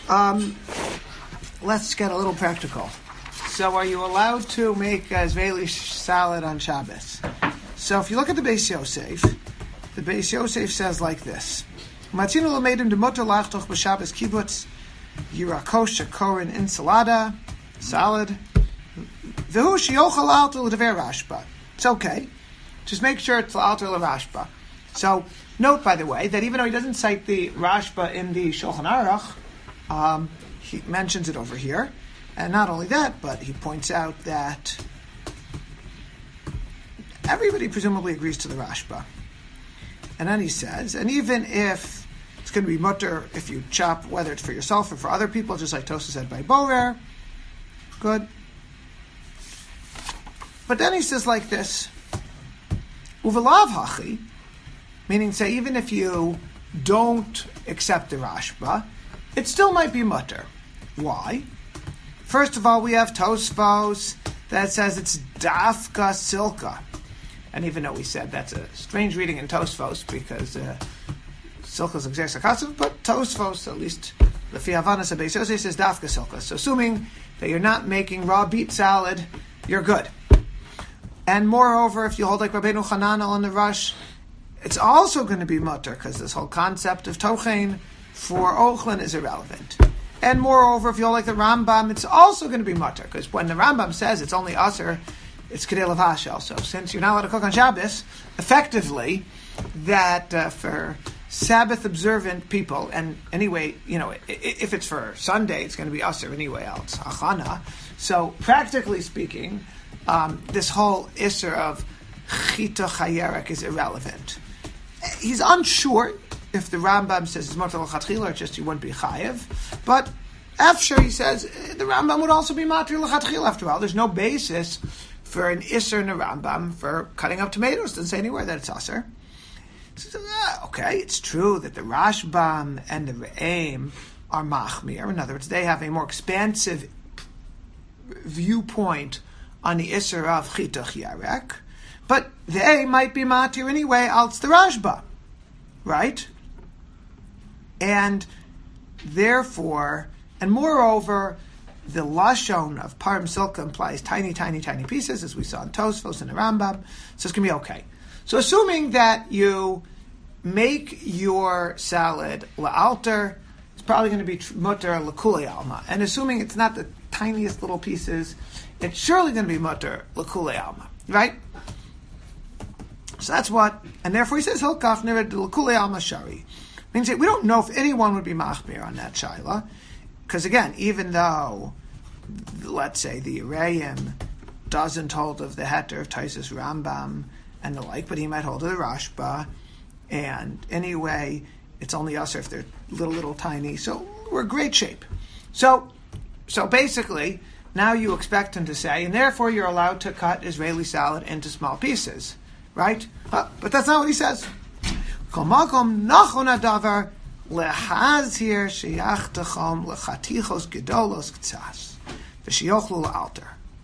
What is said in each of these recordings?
let's get a little practical. So are you allowed to make Israeli salad on Shabbos? So if you look at the Beis Yosef says like this. Matzinu l'meidim demutar lachtoch b'Shabbos kibbutz yirakosh shakorin ensalada, salad. V'hu sheyochal alter l'dever Rashba. It's okay. Just make sure it's alter l'Rashba. So note, by the way, that even though he doesn't cite the Rashba in the Shulchan Aruch, he mentions it over here. And not only that, but he points out that everybody presumably agrees to the Rashba. And then he says, and even if it's going to be mutter if you chop, whether it's for yourself or for other people, just like Tosa said by Borer, good. But then he says like this, Uvelav hachi, meaning say even if you don't accept the Rashba, it still might be mutter. Why? First of all, we have Tosfos that says it's dafka silka. And even though we said that's a strange reading in Tosfos because silka is exercakasav, but Tosfos, at least the Fiavanas of Beis Yosef, says dafka silka. So assuming that you're not making raw beet salad, you're good. And moreover, if you hold like Rabbeinu Hananel on the Rush, it's also going to be mutter because this whole concept of tochein for ochlin is irrelevant. And moreover, if you hold like the Rambam, it's also going to be mutter because when the Rambam says it's only aser, it's kedei lavash also. Since you're not allowed to cook on Shabbos, effectively, that for Sabbath observant people, and anyway, if it's for Sunday, it's going to be aser anyway, it's achana. So practically speaking, this whole isser of chita chayerek is irrelevant. He's unsure if the Rambam says it's mutter l'chatchila, or just he wouldn't be chayev. But after he says the Rambam would also be mutter l'chatchila. After all, there's no basis for an isser in the Rambam for cutting up tomatoes. It doesn't say anywhere that it's aser. So, okay, it's true that the Rashbam and the Re'im are machmir. In other words, they have a more expansive viewpoint on the isser of chita chayerek. But they might be matir anyway, als the Rashba, right? And therefore, and moreover, the lashon of parim silka implies tiny, tiny, tiny pieces, as we saw in Tosfos and the Rambam. So it's going to be okay. So assuming that you make your salad la'alter, it's probably going to be mutter l'kulei alma. And assuming it's not the tiniest little pieces, it's surely going to be mutter l'kulei alma, right? So that's what, and therefore he says hilkach nered l'kulei alma shari. Means that we don't know if anyone would be machmir on that shaila, because again, even though, let's say, the Yereim doesn't hold of the heter of Taisus Rambam and the like, but he might hold of the Rashba, and anyway, it's only us if they're little tiny, so we're in great shape. So basically, now you expect him to say, and therefore you're allowed to cut Israeli salad into small pieces, right? But that's not what he says. Kol makom nachon hadavar lehazir sheyach techom lechatichos gedolos ktsas v'sheyochlu la'alter.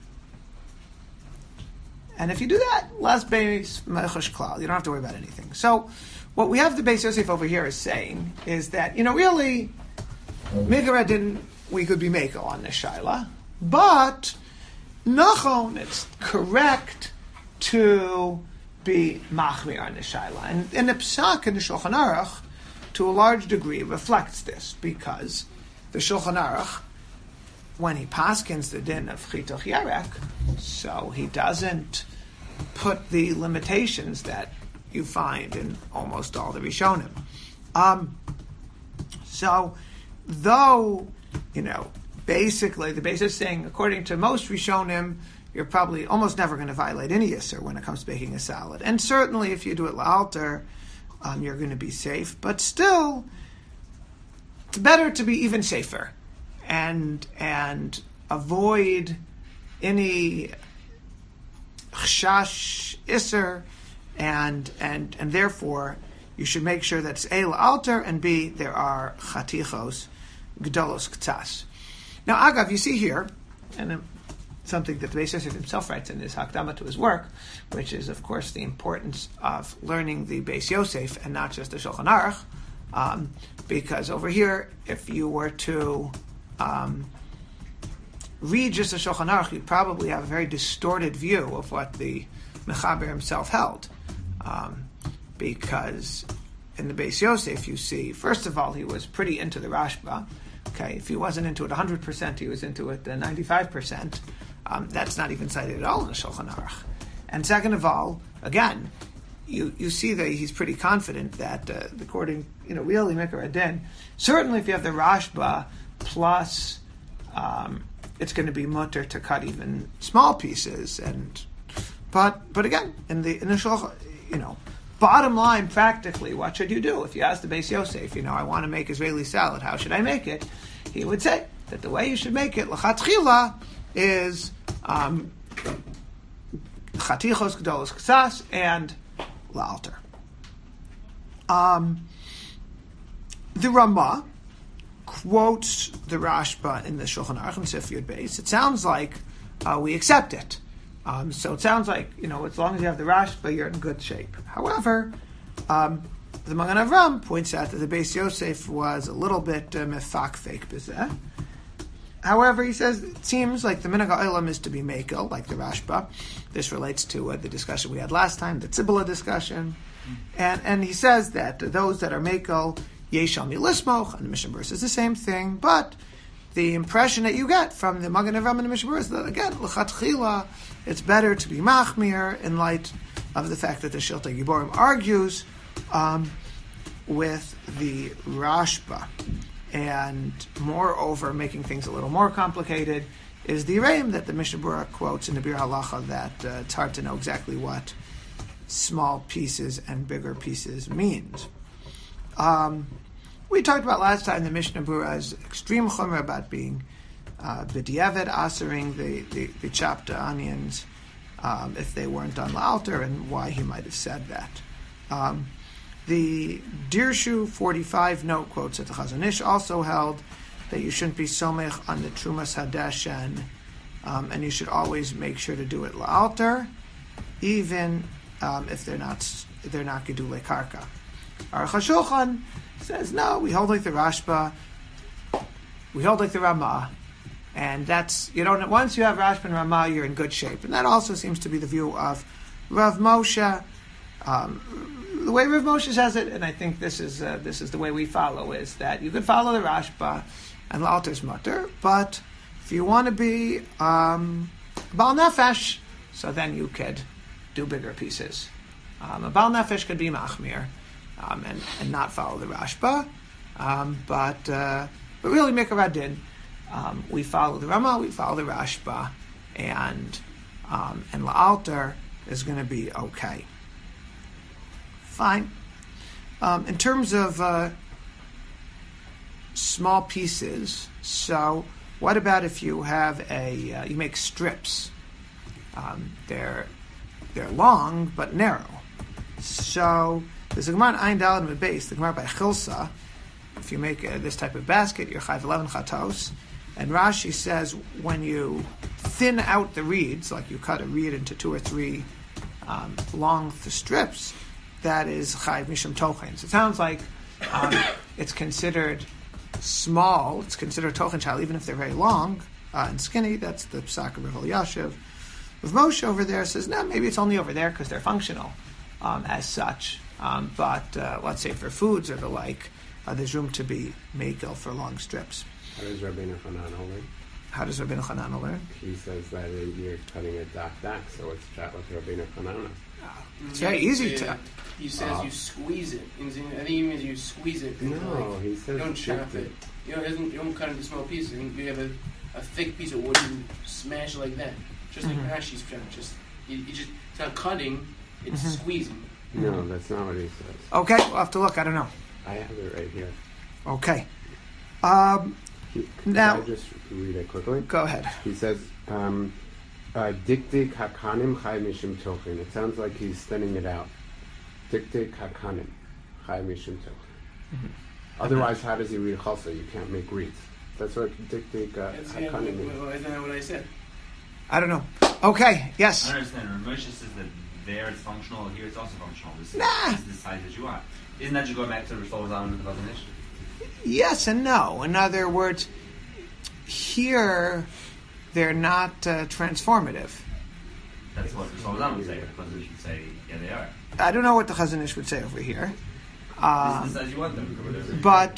And if you do that, less beis mechush klal. You don't have to worry about anything. So, what we have the Beis Yosef over here is saying is that really, Migaredin we could be meko on this shaila, but nachon it's correct to be machmir on the shaila. And the Psak in the Shulchan Aruch, to a large degree, reflects this, because the Shulchan Aruch, when he paskins the din of chita chayerek, so he doesn't put the limitations that you find in almost all the Rishonim. So, though, basically, the basis is saying, according to most Rishonim, you're probably almost never going to violate any Yisr when it comes to making a salad. And certainly if you do it la'alter, you're going to be safe. But still, it's better to be even safer and avoid any chashash Yisr, and therefore you should make sure that it's A, la'alter, and B, there are chatichos gdolos k'tas. Now, Agav, you see here, and something that the Beis Yosef himself writes in his Hakdama to his work, which is, of course, the importance of learning the Beis Yosef and not just the Shulchan Aruch. Because over here, if you were to read just the Shulchan Aruch, you'd probably have a very distorted view of what the Mechaber himself held. Because in the Beis Yosef, you see, first of all, he was pretty into the Rashba. Okay, if he wasn't into it 100%, he was into it 95%. That's not even cited at all in the Shulchan Aruch. And second of all, again, you see that he's pretty confident that according, really Mikra Adin, certainly if you have the Rashba plus it's going to be mutter to cut even small pieces, but again, in the Shulchan, bottom line, practically, what should you do? If you ask the Beis Yosef, I want to make Israeli salad, how should I make it? He would say that the way you should make it, l'chatchila, is chatichos gedolos ksas and la'alter. The Ramah quotes the Rashba in the Shulchan Aruch and Sif Yud Beis. It sounds like we accept it. So it sounds like, as long as you have the Rashba, you're in good shape. However, the Magen Avram points out that the Beis Yosef was a little bit mefakfek b'zeh. However, he says it seems like the minhag ha'olam is to be mekel, like the Rashba. This relates to the discussion we had last time, the Tzibula discussion. And he says that those that are mekel, yeshal milismoch, and the Mishnah Berurah says the same thing, but the impression that you get from the Magen Avram and the Mishnah Berurah is that, again, l'chatchila, it's better to be machmir in light of the fact that the Shiltei Giborim argues with the Rashba. And moreover, making things a little more complicated, is the Reim that the Mishnah Berurah quotes in the Bir Halacha that it's hard to know exactly what small pieces and bigger pieces means. We talked about last time the Mishnah Berurah's extreme chumrah about being b'diavad asering the chopped onions if they weren't on la'alter, and why he might have said that. The Dirshu 45 note quotes that the Chazon Ish also held that you shouldn't be somech on the Trumas Hadeshen, and you should always make sure to do it la'alter, even if they're not gedulei karka. Aruch HaShulchan says no, we hold like the Rashba, we hold like the Ramah, and that's, once you have Rashba and Ramah, you're in good shape. And that also seems to be the view of Rav Moshe. The way Rav Moshe says it, and I think this is the way we follow, is that you could follow the Rashba and la'alter's mutter, but if you want to be Baal Nefesh, so then you could do bigger pieces. A Baal Nefesh could be machmir and not follow the Rashba, but really Mikra Adin, we follow the Ramah, we follow the Rashba, and la'alter is going to be okay. Fine. In terms of small pieces, so what about if you have you make strips? They're long but narrow. So there's a Gemara in Ayin Daled Amud Beis, the Gemara by Chilsa. If you make this type of basket, you're chayv 11 chatos. And Rashi says when you thin out the reeds, like you cut a reed into 2 or 3 long strips, that is chayv mishum tochen. So it sounds like it's considered small. It's considered tochen shal, even if they're very long and skinny. That's the psak of Rav Elyashiv. Rav Moshe over there says, no, maybe it's only over there because they're functional as such. But let's say for foods or the like, there's room to be mekel for long strips. How does Rabbeinu Hanan learn? How does Rabbeinu Hanan learn? He says that you're cutting a dak, so it's chat with Rabbeinu Hanan. It's very easy to. He says you squeeze it. I think he means you squeeze it. No, he says you don't chop it. You don't cut it into small pieces. You have a thick piece of wood, you smash it like that. Just like Rashi's trying. It's not cutting, it's squeezing. No, that's not what he says. Okay, we'll have to look. I don't know. I have it right here. Okay. Now, I just read it quickly? Go ahead. He says, Dikdik hakanim chai mishum tochen. It sounds like he's thinning it out. Dikdik hakanim chai mishum tochen. Otherwise, how does he read chalsa? You can't make reeds. That's what dikdik hakanim means. Isn't that what I said? I don't know. Okay, yes. I understand. Rav Moshe says that there it's functional, here it's also functional. This is the size that you want. Isn't that just going back to Rishol Zalman and the Chazon Ish? Yes and no. In other words, here they're not transformative. That's what Rishol Zalman would say. The Chazon Ish would say, yeah, they are. I don't know what the Chazon Ish would say over here. This is the size you want them.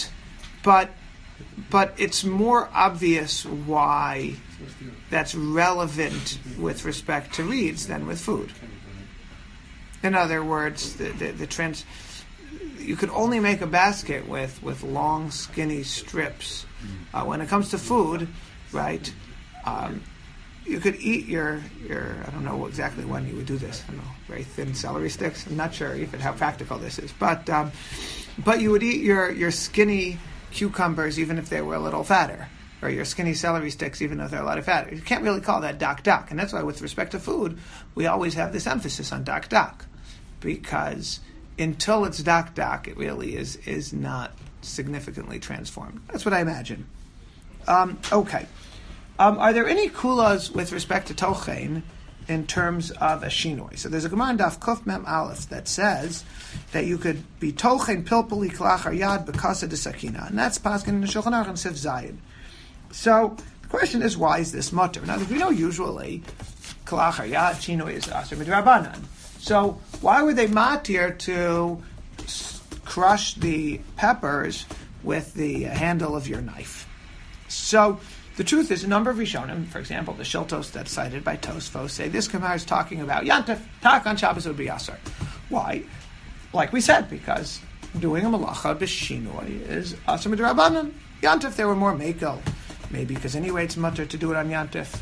But it's more obvious why that's relevant with respect to reeds than with food. In other words, you could only make a basket with long, skinny strips. When it comes to food, right? You could eat your I don't know exactly when you would do this. I don't know, very thin celery sticks. I'm not sure even how practical this is, but you would eat your skinny cucumbers even if they were a little fatter, or your skinny celery sticks even if they're a lot fatter. You can't really call that dak, and that's why with respect to food, we always have this emphasis on dak, because until it's dak, it really is not significantly transformed. That's what I imagine. Okay. Are there any kulas with respect to tochein in terms of a shinoi? So there's a Gemara in Daf Kuf Mem Aleph that says that you could be tochein pilpuli klachar yad bekasa de sakina, and that's paskin in the Shulchan Aruch and Sif Zayin. So the question is, why is this mutter? Now, we know usually klachar yad shinoi is aser midrabanan. So why were they matir to crush the peppers with the handle of your knife? So the truth is, a number of Rishonim, for example, the Shiltos that's cited by Tosfos, say this Gemara is talking about Yantif, Tak on Shabbos would be Asar. Why? Like we said, because doing a malacha b'shinoi is Asar midrabanan. Yantif, there were more mekel, maybe because anyway it's mutter to do it on Yantif.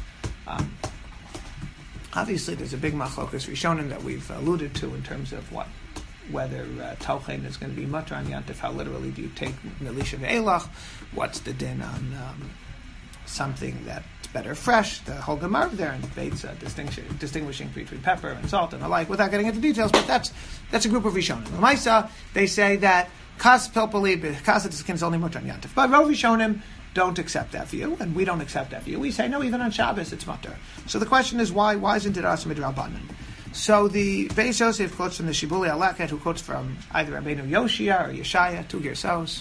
Obviously, there's a big machlokas Rishonim that we've alluded to in terms of whether tochein is going to be mutter on Yantif. How literally do you take Melisha ve'elach? What's the din on something that's better fresh? The whole Gemara there and debates distinguishing between pepper and salt and the like, without getting into details, but that's a group of Rishonim. L'maisa, they say that kas pilpuli b'kas is only mutter on Yantif. But Rov Rishonim don't accept that view, and we don't accept that view. We say, no, even on Shabbos it's mutter. So the question is, why isn't it Asa Midrabanan? So the Beis Yosef quotes from the Shibuli Aleket, who quotes from either Rabbeinu Yoshia or Yeshaya, two Gersos.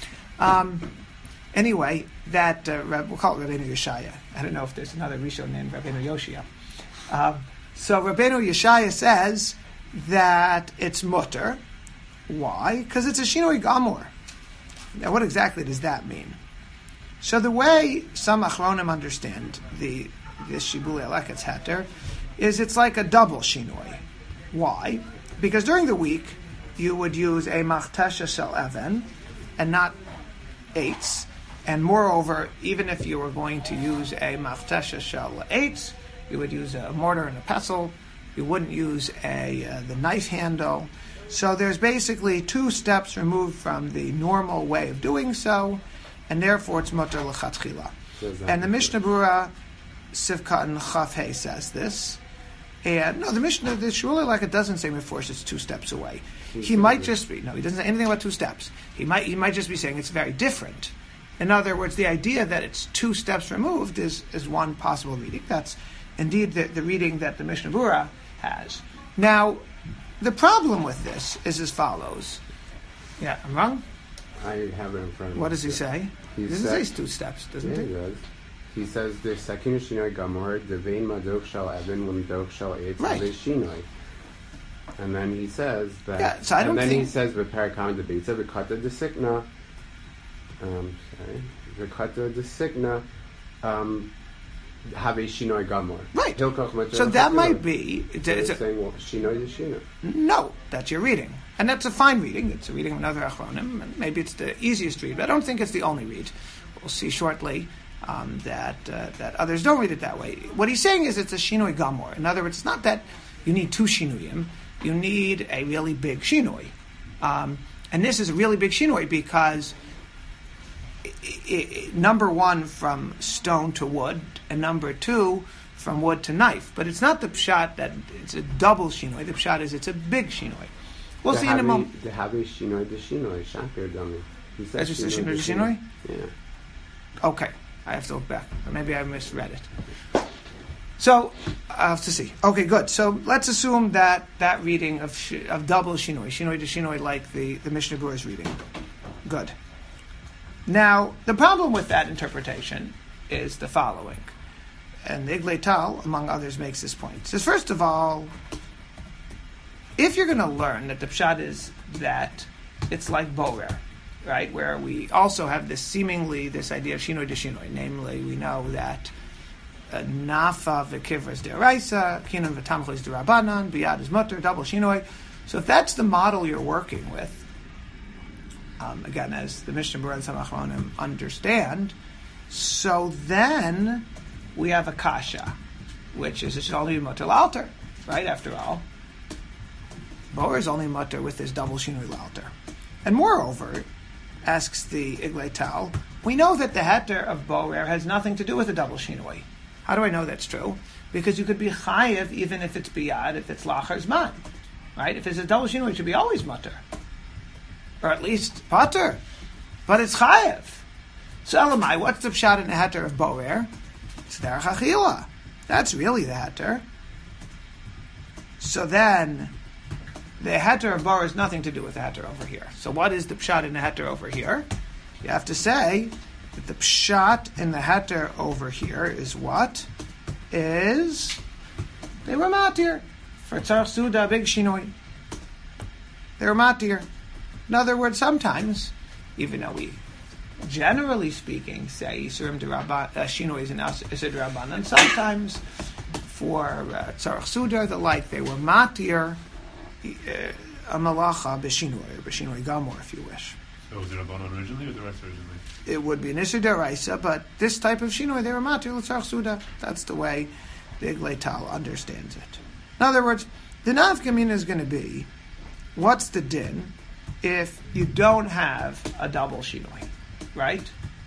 Anyway, that we'll call it Rabbeinu Yeshaya. I don't know if there's another Rishon named Rabbeinu Yoshia. So Rabbeinu Yeshaya says that it's mutter. Why? Because it's a Shinoi Gamor. Now, what exactly does that mean? So the way some Achronim understand this Shibuli Aleket's heter is it's like a double Shinoi. Why? Because during the week, you would use a Machtesha Shel Even and not eights. And moreover, even if you were going to use a Machtesha Shel Eitz, you would use a mortar and a pestle. You wouldn't use the knife handle. So there's basically two steps removed from the normal way of doing so, and therefore it's mutter l'chatchila. And the Mishnah Berurah Sivka and Chaf Hey says this. And no, the Shmuel like it doesn't say Meforsh it's 2 steps away. He might just be, no, he doesn't say anything about 2 steps. He might just be saying it's very different. In other words, the idea that it's 2 steps removed is one possible reading. That's indeed the reading that the Mishnah Berurah has. Now, the problem with this is as follows. Yeah, I'm wrong? I have it in front of me. What does he say? He doesn't say it's 2 steps, doesn't he? He does. He says there's second Shinoi Gamor, the vein Madok Shal Evan, Limdok Shal Eitz, there's Shinoi. And then he says that. Yeah, so I don't think. He says V'Parakam the Beitza V'Kata de Sikna. V'Kata de Sikna. Have a Shinoi Gamor. Right. So that might be. It's saying, well, Shinoi is Shinoi. No, that's your reading. And that's a fine reading. It's a reading of another Achronim. And maybe it's the easiest read, but I don't think it's the only read. We'll see shortly that others don't read it that way. What he's saying is it's a Shinoi Gamor. In other words, it's not that you need 2 Shinuyim. You need a really big Shinoi. And this is a really big Shinoi because number 1 from stone to wood, and number 2 from wood to knife. But it's not the pshat that it's a double Shinoi. The pshat is it's a big Shinoi. We'll see in a moment. The have a Shinoi de Shinoi, Shakir Dami. That's just a Shinoi de Shinoi? Yeah. Okay. I have to look back. Or maybe I misread it. So, I have to see. Okay, good. So let's assume that reading of double shinoi to shinoi, like the Mishnah Berurah's reading. Good. Now, the problem with that interpretation is the following. And the Iglei Tal, among others, makes this point. It says, first of all, if you're going to learn that the pshat is that it's like borer, right, where we also have this idea of shinoi to shinoi, namely, we know that nafa v'kivra is deraisa, kinan v'tamcha is derabanan, biyad is mutter, double shinoi. So if that's the model you're working with, again, as the Mishnah Berurah and some Achronim understand, so then we have a kasha, which is it should only be mutter l'alter, right? After all, borer is only mutter with this double shinoi l'alter, and moreover, asks the Iglei Tal, we know that the heter of borer has nothing to do with the double shinoi. How do I know that's true? Because you could be chayiv even if it's biyad, if it's lachar zman, right? If it's a double shinoi, it should be always mutter, or at least pater, but it's chayiv. So elamai, what's the pshat in the heter of borer? It's derech achila. That's really the heter. So then, the heter of borer has nothing to do with the heter over here. So what is the pshat in the heter over here? You have to say that the pshat in the heter over here is what? Is they were matir for tzarech suda, big shinoi. They were matir. In other words, sometimes, even though we, generally speaking, say Yisurim shinoi is an Isur D'Rabbanan, sometimes for tzarech suda, the like, they were matir a malacha b'shinoi, or b'shinoi gamor, if you wish. So was it Rabbanan originally or the rest originally? It would be an Isur D'Oraisa, but this type of shinoi, they were matir l'tzarech suda. That's the way the Iglei Tal understands it. In other words, the nafkamina is going to be, what's the din if you don't have a double shinoi, right?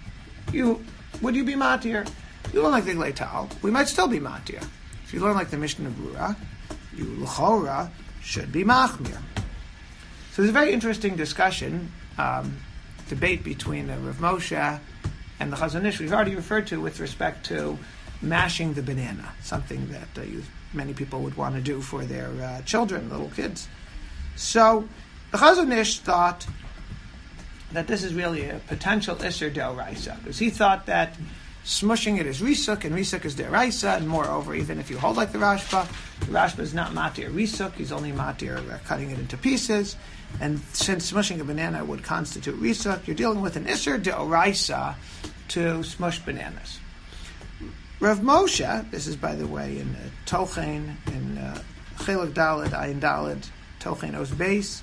Would you be matir? You learn like the Iglei Tal, we might still be matir. If you learn like the Mishnah Berurah, you l'chora should be machmir. So there's a very interesting discussion, debate between the Rav Moshe and the Chazon Ish we've already referred to with respect to mashing the banana, something that many people would want to do for their children, little kids. So the Chazon Ish thought that this is really a potential Isur D'Oraisa, because he thought that smushing it is risuk, and risuk is deraisa, and moreover, even if you hold like the Rashba is not matir risuk, he's only matir cutting it into pieces, and since smushing a banana would constitute risuk, you're dealing with an Isur D'Oraisa to smush bananas. Rav Moshe, this is by the way in Tochen, in Chelek Daled, Ayin Daled, Tochen Os Beis,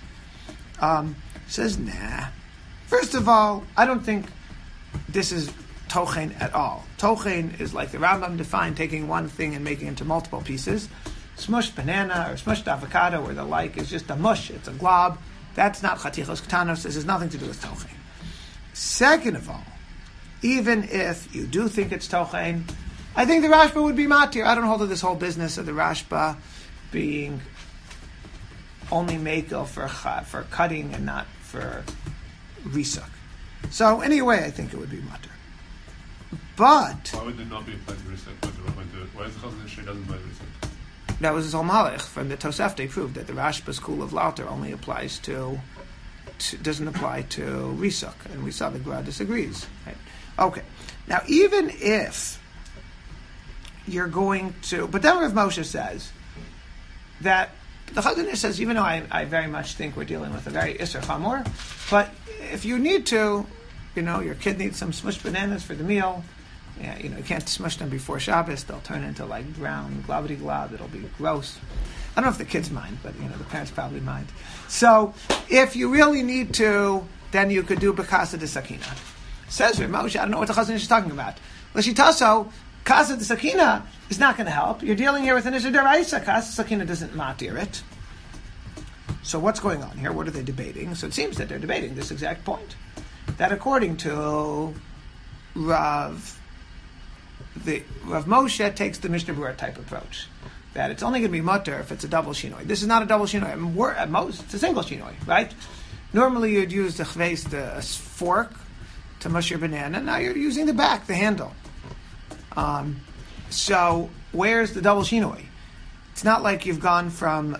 says, nah. First of all, I don't think this is Tochen at all. Tochen is like the Rambam defined, taking one thing and making it into multiple pieces. Smushed banana or smushed avocado or the like is just a mush, it's a glob. That's not chatichos ktanos, this has nothing to do with Tochen. Second of all, even if you do think it's Tochen, I think the Rashba would be matir. I don't hold to this whole business of the Rashba being only makel for cutting and not for risuk. So anyway, I think it would be matir. But why would it not be applied to risuk? Why is the Chazon Ish doesn't apply to risuk? That was his whole malach. From the Tosefta proved that the Rashba's school of Lauter only applies doesn't apply to risuk, and we saw the Gemara disagrees. Right? Okay, now even if you're going to, but then Rav Moshe says that the Chazon Ish says, even though I very much think we're dealing with a very Isser Chamor, but if you need to, your kid needs some smushed bananas for the meal. Yeah, you can't smush them before Shabbos. They'll turn into like brown globbity glob. It'll be gross. I don't know if the kids mind, but the parents probably mind. So if you really need to, then you could do Bekasa de Sakina. Says Rav Moshe, I don't know what the Chazon Ish is talking about. L'shitaso, Kasa de Sakina is not going to help. You're dealing here with an Isur D'Oraisa. Kasa de Sakina doesn't matir it. So what's going on here? What are they debating? So it seems that they're debating this exact point. That according to Rav Moshe takes the Mishnah Berurah type approach. That it's only going to be mutter if it's a double shinoi. This is not a double shinoi. At most, it's a single shinoi, right? Normally you'd use the chveis, the fork, to mush your banana. Now you're using the back, the handle. So where's the double shinoi? It's not like you've gone from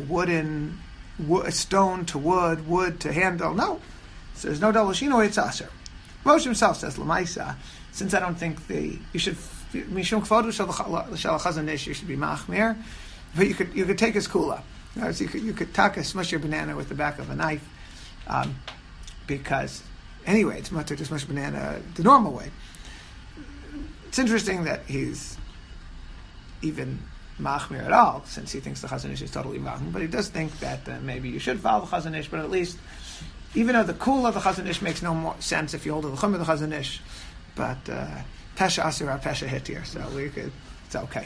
stone to wood to handle. No. So there's no double shinoi, it's aser. Moshe himself says, Lamaisa, since I don't think you should, Mishum Kvodu Shal Chazon Ish, you should be machmir, but you could take his kula. So you could smush your banana with the back of a knife, because anyway, it's mutter to smush banana the normal way. It's interesting that he's even machmir at all, since he thinks the Chazon Ish is totally wrong, but he does think that maybe you should follow the Chazon Ish, but at least, even though the kula of the Chazon Ish makes no more sense if you hold the chum of the Chazon Ish, but pesha asura, pesha hitir, so it's okay.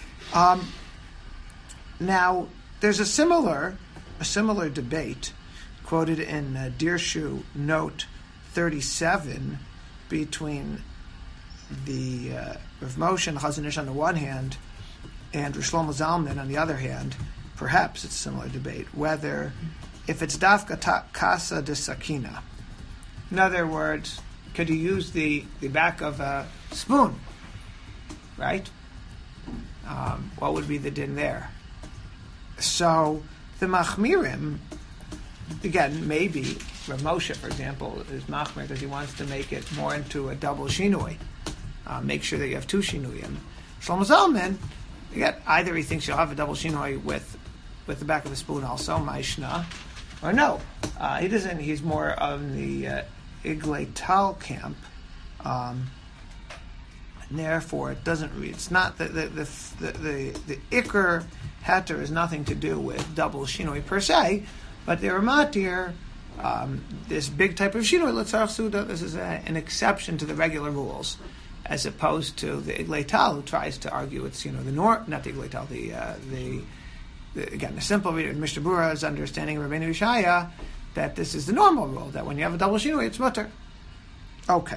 Now, there's a similar debate quoted in Dirshu Note 37 between the Rav Moshe and Chazon Ish on the one hand and Rosh Shlomo Zalman on the other hand. Perhaps it's a similar debate whether if it's dafka kasa de sakina. In other words, could you use the back of a spoon? Right? What would be the din there? So the machmirim, again, maybe Rav Moshe, for example, is machmir because he wants to make it more into a double shinui. Make sure that you have two shinuyim. Shlomo Zalman, again, either he thinks you'll have a double shinui with the back of the spoon also, Maishna, or no. He doesn't. He's more of the Iglay Tal camp. And therefore, it doesn't. It's not the Iker Heter has nothing to do with double shinoi per se, but the Ramatir, this big type of shinoi l'tzarach suda, this is an exception to the regular rules, as opposed to the Iglay Tal who tries to argue it's not the Iglay Tal, the simple reader, Mishnah Berurah's understanding of Rabbeinu Yishaya that this is the normal rule, that when you have a double shinoi, it's mutter. Okay.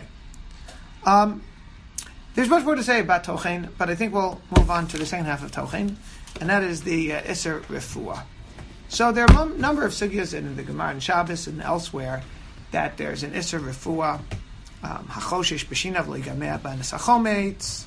There's much more to say about Tochen, but I think we'll move on to the second half of Tochen, and that is the Isser Refuah. So there are a number of sugyas in the Gemara and Shabbos and elsewhere that there's an Isser Refuah, Hachoshesh B'shinav L'Gameh B'Nesachometz,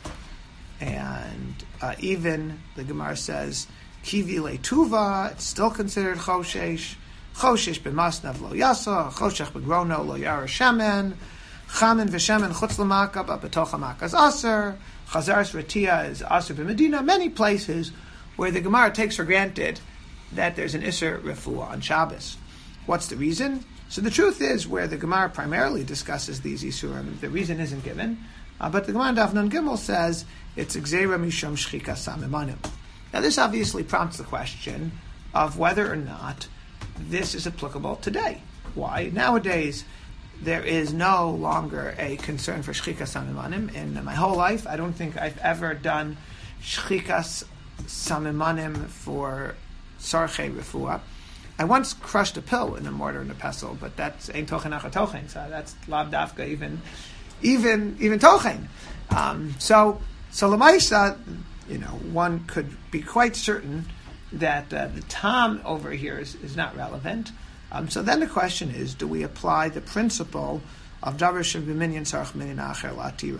and even the Gemara says Kivi Le'Tuva, it's still considered Choshesh. Choshesh B'Masnav Lo Yasa, Choshech B'Grono Lo Yara Shemen, Chamin V'Shemen Chutz L'Maka B'Betoch HaMaka is Aser, Chazaras Ratia is Aser B'Medina, many places where the Gemara takes for granted that there's an Isser Refuah on Shabbos. What's the reason? So the truth is, where the Gemara primarily discusses these Isurim, the reason isn't given, but the Gemara Daf Nun Gimel says it's Gzeira Mishum Shchika Samimanim. Now this obviously prompts the question of whether or not this is applicable today. Why? Nowadays, there is no longer a concern for Shchikas Samimanim. In my whole life, I don't think I've ever done Shchikas Samimanim for Sarche Refuah. I once crushed a pill in a mortar and a pestle, but that's Ein Tochen Acha Tochen, so that's Lav Dafka even Tochen. So Lamaisa, one could be quite certain that the Tam over here is not relevant. So then the question is, do we apply the principle of Davar Sheb'minyan Sarach Minyan Acher Latiro?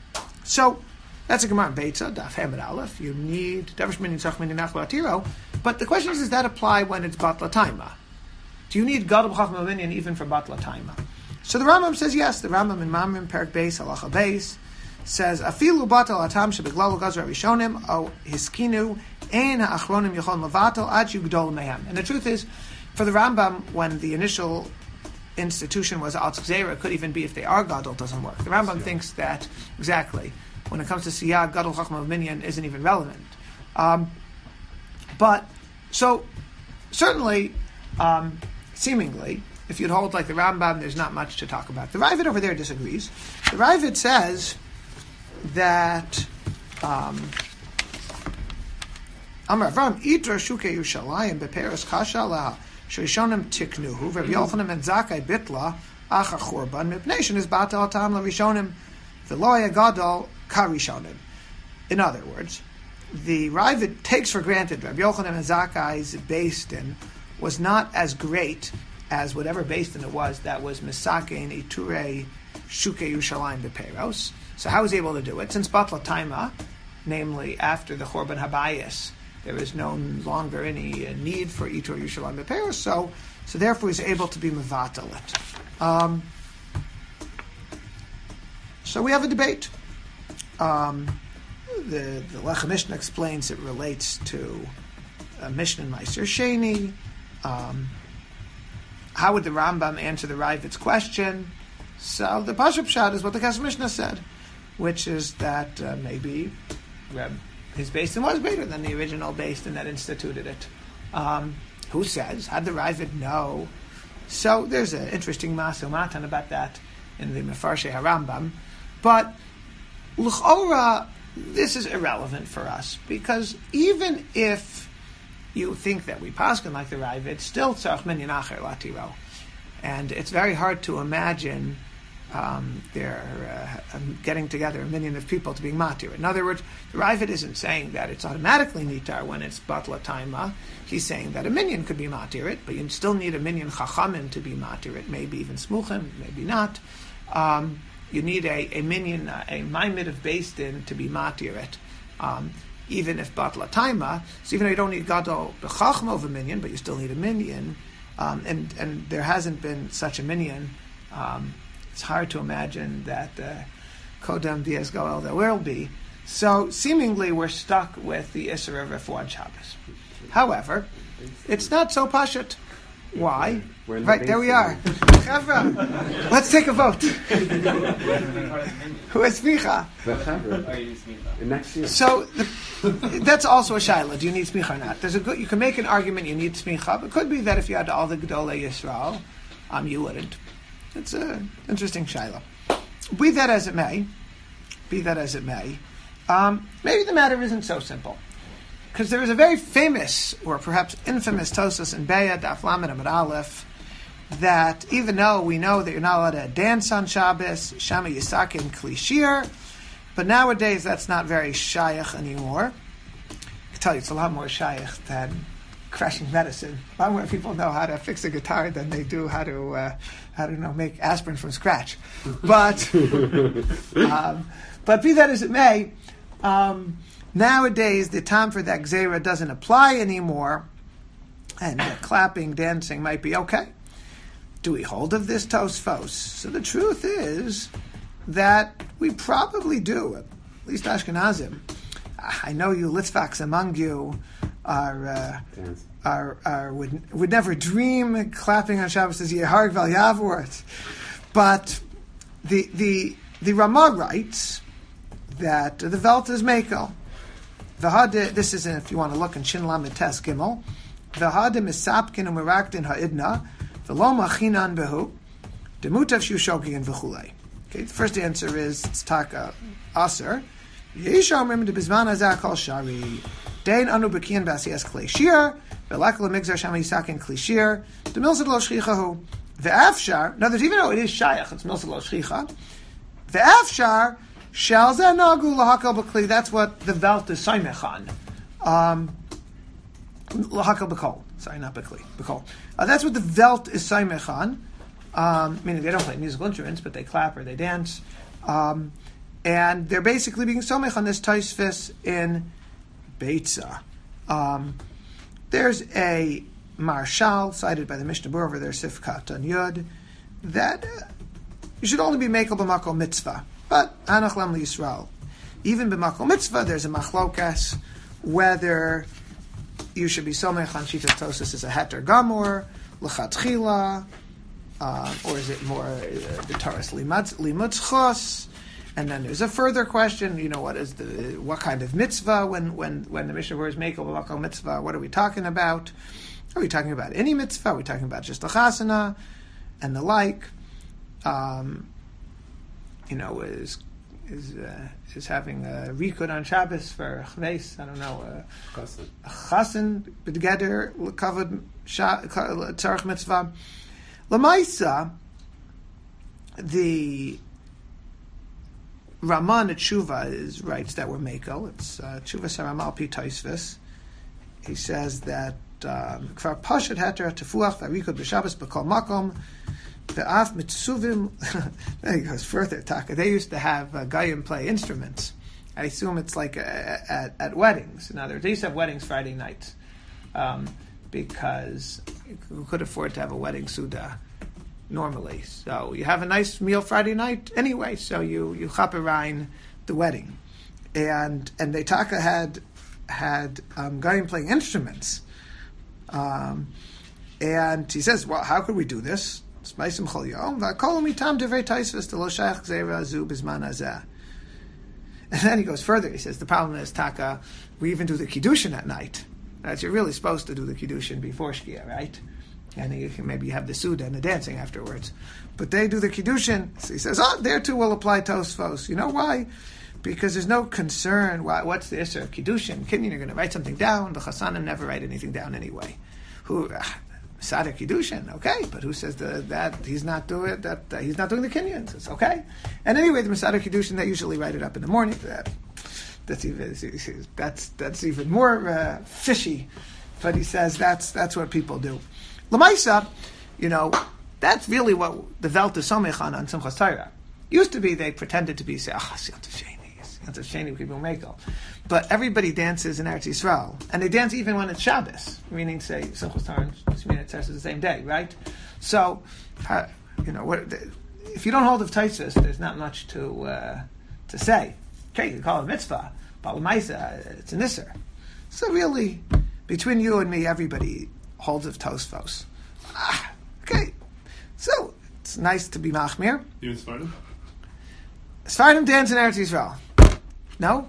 So that's a Gemara in Beitza, Daf Hamid Aleph. You need Davar Sheb'minyan Sarach Minyan Acher Latiro. But the question is, does that apply when it's Batla Taima? Do you need Gadol B'Chachma Minyan even for Batla Taima? So the Rambam says yes. The Rambam in Mamrim Perek Beis Halacha Beis says Afilu Batal Atam Shebeglalu Gazra Rishonim O Hiskinu Ein Ha'achronim Yachon Levatal Ad Yugdol Mehem. And the truth is, for the Rambam, when the initial institution was Al Tzera, it could even be if they are Gadol, doesn't work. The Rambam thinks that, exactly, when it comes to Siyag, Gadol Chachma Minyan isn't even relevant. But, so, certainly, seemingly, if you'd hold like the Rambam, there's not much to talk about. The Ravid over there disagrees. The Ravid says that Amar Avram Itra Shuke Yushalayim Beperes Kasha Laha Shoishonim Tiknuhu Rabbi Yochanan and Zakai Bitla Acha Churban Mipnation is Batal Tam La Rishonim Veloya Gadol Karishonim. In other words, the Ravid takes for granted Rabbi Yochanan and Zakai's Beis Din was not as great as whatever Beis Din it was that was Misakein Iture Shuke Yushalayim Beperos. So how was he able to do it? Since Batla Taima, namely after the Chorban Habayis, there is no longer any need for Itur Yushalayim Beperos, so therefore he's able to be mevatel it. So we have a debate. The Lechem Mishnah explains it relates to Mishnah and Meiser Sheni. How would the Rambam answer the Ravid's question? So the Pashup Pshat is what the Kesef Mishnah said, which is that maybe his Beis Din was greater than the original Beis Din that instituted it. Who says? Had the Ravid know? So there's an interesting Masu Matan about that in the Mefarshei HaRambam. But l'chora, this is irrelevant for us, because even if you think that we paskin like the Ravid, still tzarich minyan acher latiro, and it's very hard to imagine getting together a million of people to be matir. In other words, the Ravid isn't saying that it's automatically nitar when it's batla taima. He's saying that a minyan could be matir it, but you still need a minyan chachamim to be matir it. Maybe even smuchim, maybe not. You need a minyan, a maimid of Beis Din to be matir it. Even if batla taima, so even though you don't need gadol b'chachma of a minyan, but you still need a minyan, and there hasn't been such a minyan. It's hard to imagine that Kodem Diaz Goel there will be. So seemingly we're stuck with the Isser of Refuah Shabbos. However, it's not so pashut. Why? Right, there we are. Chavra, let's take a vote. Who is smicha? Next year. So that's also a shaila. Do you need smicha or not? You can make an argument you need smicha, but it could be that if you had all the Gedolei Yisrael, you wouldn't. It's an interesting shaila. Be that as it may, maybe the matter isn't so simple. Because there is a very famous, or perhaps infamous, Tosas in Beya, Daf Lamed Amud Aleph, that even though we know that you're not allowed to dance on Shabbos, Shama Yisakin Kli Shir, but nowadays that's not very shayach anymore. I can tell you it's a lot more shayach than crashing medicine. A lot more people know how to fix a guitar than they do how to make aspirin from scratch. But but be that as it may, nowadays the time for that gzeira doesn't apply anymore, and clapping, dancing might be okay. Do we hold of this Tosfos? So the truth is that we probably do, at least Ashkenazim. I know you Litvaks among you would never dream clapping on Shabbos as Yeharg Val Yavort. But the Ramah writes that the Velt is Mekel. This is if you want to look in Shin Lamed Tes Gimel. V'hadim misapkin u'meraktin ha'idna v'lo machinan behu demutav shushokin v'chulei. Okay, the first answer is it's taka aser. Yesha omrim de bizman hazeh kol shari dein anu bekian b'asiyas klei shir v'lak lemigzar shama yisakin klei shir demilzad lo shchichahu ve'afshar. Now, there's even though it is shayach, it's milzad lo shchicha. Ve'afshar shal zeh nagu lahakal b'kli. That's what the Velt is saimechan. Lahakal b'kol. Sorry, not b'kli. B'kol. That's what the Velt is saimechan. Meaning they don't play musical instruments, but they clap or they dance. And they're basically being somech on this Tosfos in Beitza. There's a marshal cited by the Mishnah Berurah over there, Sifkat on Yud, that you should only be mekel b'makom mitzvah. But Hanach Lam Yisrael, even b'makom mitzvah, there's a machlokas whether you should be somech on Shitas Tosfos as a heter gamor, l'chatchila, or is it more the Taras limutz chos? And then there's a further question. What kind of mitzvah when the Mishnah Berurah is mekel b'makom mitzvah? What are we talking about? Are we talking about any mitzvah? Are we talking about just a chasana and the like? Is having a rikud on Shabbos for chveis? I don't know. A chasen together covered tzarich mitzvah. Lamaisa, the Raman at Tshuva writes that we're mekel. It's Tshuva Saramal Pi Tosfos. He says that kvar pashat heter tefuach v'arikud b'Shabbos b'kol makom ve'af mitzuvim. Then he goes further. They used to have Goyim play instruments I assume it's like at weddings. In other words, they used to have weddings Friday nights because you could afford to have a wedding Suda normally. So you have a nice meal Friday night anyway, so you chaperein the wedding. And they taka had Goyim playing instruments. And he says, well, how could we do this? And then he goes further. He says, the problem is, taka, we even do the kiddushin at night. Right? You're really supposed to do the kiddushin before Shkia, right? And you can maybe have the Suda and the dancing afterwards. But they do the kiddushin. So he says, there too will apply Tosfos. You know why? Because there's no concern. What's the issue of kiddushin? Kinyan, you're going to write something down. The chasanim never write anything down anyway. Sada kiddushin, okay, but who says that he's not doing it? That he's not doing the kinyans? It's okay. And anyway, the Masada kiddushin, they usually write it up in the morning. That's even more fishy. But he says that's what people do. Lamaisa, that's really what the Welt is somech on Simchas Torah. Used to be they pretended to be but everybody dances in Eretz Yisrael, and they dance even when it's Shabbos, meaning say Simchas Torah and Shmini Atzeres is the same day, right? So, if you don't hold of Taisus, there's not much to say. Okay, you call it a mitzvah, but l'maisa, it's an isser. So really, between you and me, everybody holds of Tosfos. Okay, so it's nice to be machmir. Even Sfardim? Sfardim dance in Eretz Yisrael. No?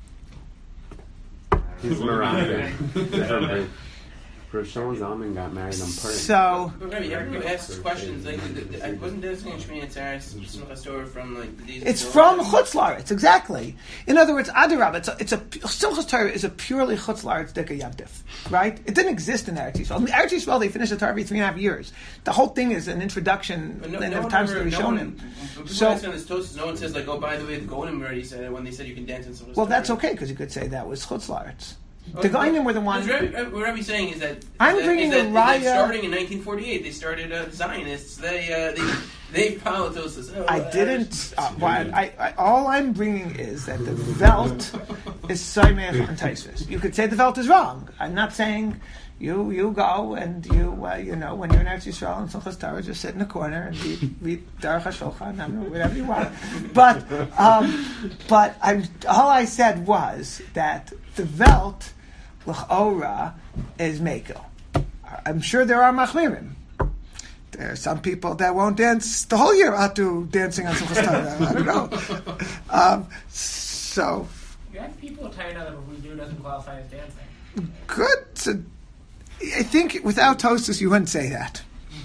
He's been around there. Rosh Zalman got married on Purim. So, but Rabbi, everybody asks questions. Like, I wasn't dancing in Shmini Atzeres, Simchas Torah from like the days. It's from Chutz La'aretz, exactly. In other words, Adarab, Simchas Torah is a purely Chutz La'aretz Dika Yavdif, right? It didn't exist in Eretz Yisrael. In Eretz Yisrael, they finished the Torah every 3.5 years. The whole thing is an introduction. And of times to be shown him. So, this toast, no one says like, oh, by the way, the Gonim already said it when they said you can dance in Simchas Torah. Well, that's okay because you could say that was Chutz La'aretz. The Goyim were the ones. What Rabbi's saying is that starting in 1948, they started Zionists. They followed those. I didn't. All I'm bringing is that the Welt is Saimech and Taisvis. You could say the Welt is wrong. I'm not saying you go and you when you're in Eretz Yisrael and Simchas Torah, just sit in the corner and read Daruch HaShulchan, whatever you want. But all I said was that the Welt l'chora is Mekel. I'm sure there are machmirim. There are some people that won't dance the whole year out to dancing on Simchas Torah. I don't know. So you have people tired of that what we do doesn't qualify as dancing. Good. So, I think without Tosfos you wouldn't say that.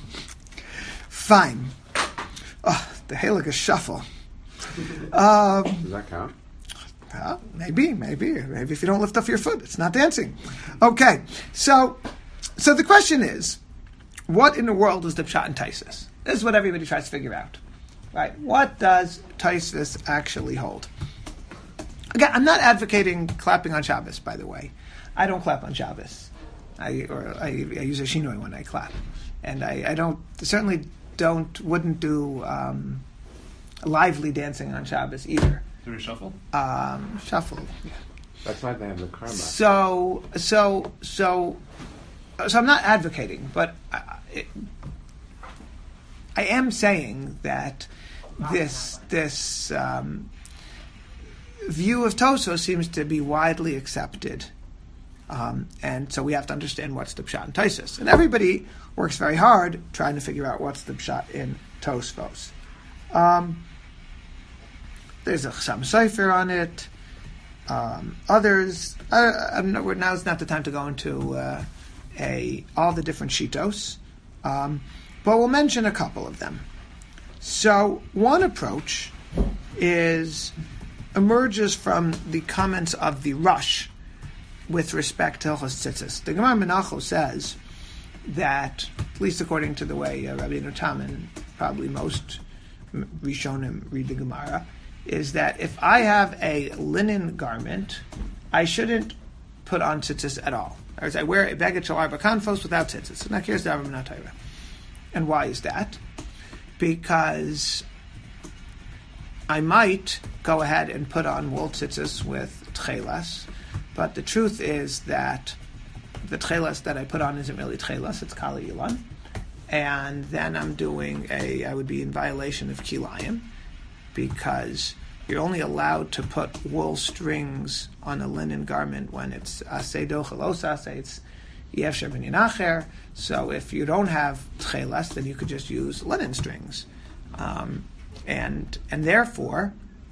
Fine. Oh, the Halakha shuffle. Does that count? Well, maybe if you don't lift up your foot, it's not dancing. Okay, so the question is, what in the world is the Pshat and Taisus? This is what everybody tries to figure out, right? What does Taisus actually hold? Again, I'm not advocating clapping on Shabbos, by the way. I don't clap on Shabbos. I use a shinoi when I clap, and I wouldn't do lively dancing on Shabbos either. Do we shuffle? Shuffle. Yeah. That's why they have the karma. So I'm not advocating, but I am saying that this view of Tosfos seems to be widely accepted, and so we have to understand what's the Pshat in Taisus. And everybody works very hard trying to figure out what's the Pshat in Tosfos. There's a Chassam Sofer on it. Others, now is not the time to go into all the different shitos, but we'll mention a couple of them. So one approach emerges from the comments of the Rush with respect to Hilchos Tzitzis. The Gemara Menachos says that, at least according to the way Rabbi Tam and probably most Rishonim read the Gemara, is that if I have a linen garment, I shouldn't put on tzitzis at all. Or I wear a beged shel arba kanfos without tzitzis. And here's the Avraham Torah. And why is that? Because I might go ahead and put on wool tzitzis with tchelas, but the truth is that the tchelas that I put on isn't really tchelas, it's kala ilan. And then I would be in violation of kilayim, because you're only allowed to put wool strings on a linen garment when it's aseh dochel osas, it's yefsher ben yinacher. So if you don't have tchelas, then you could just use linen strings. And therefore,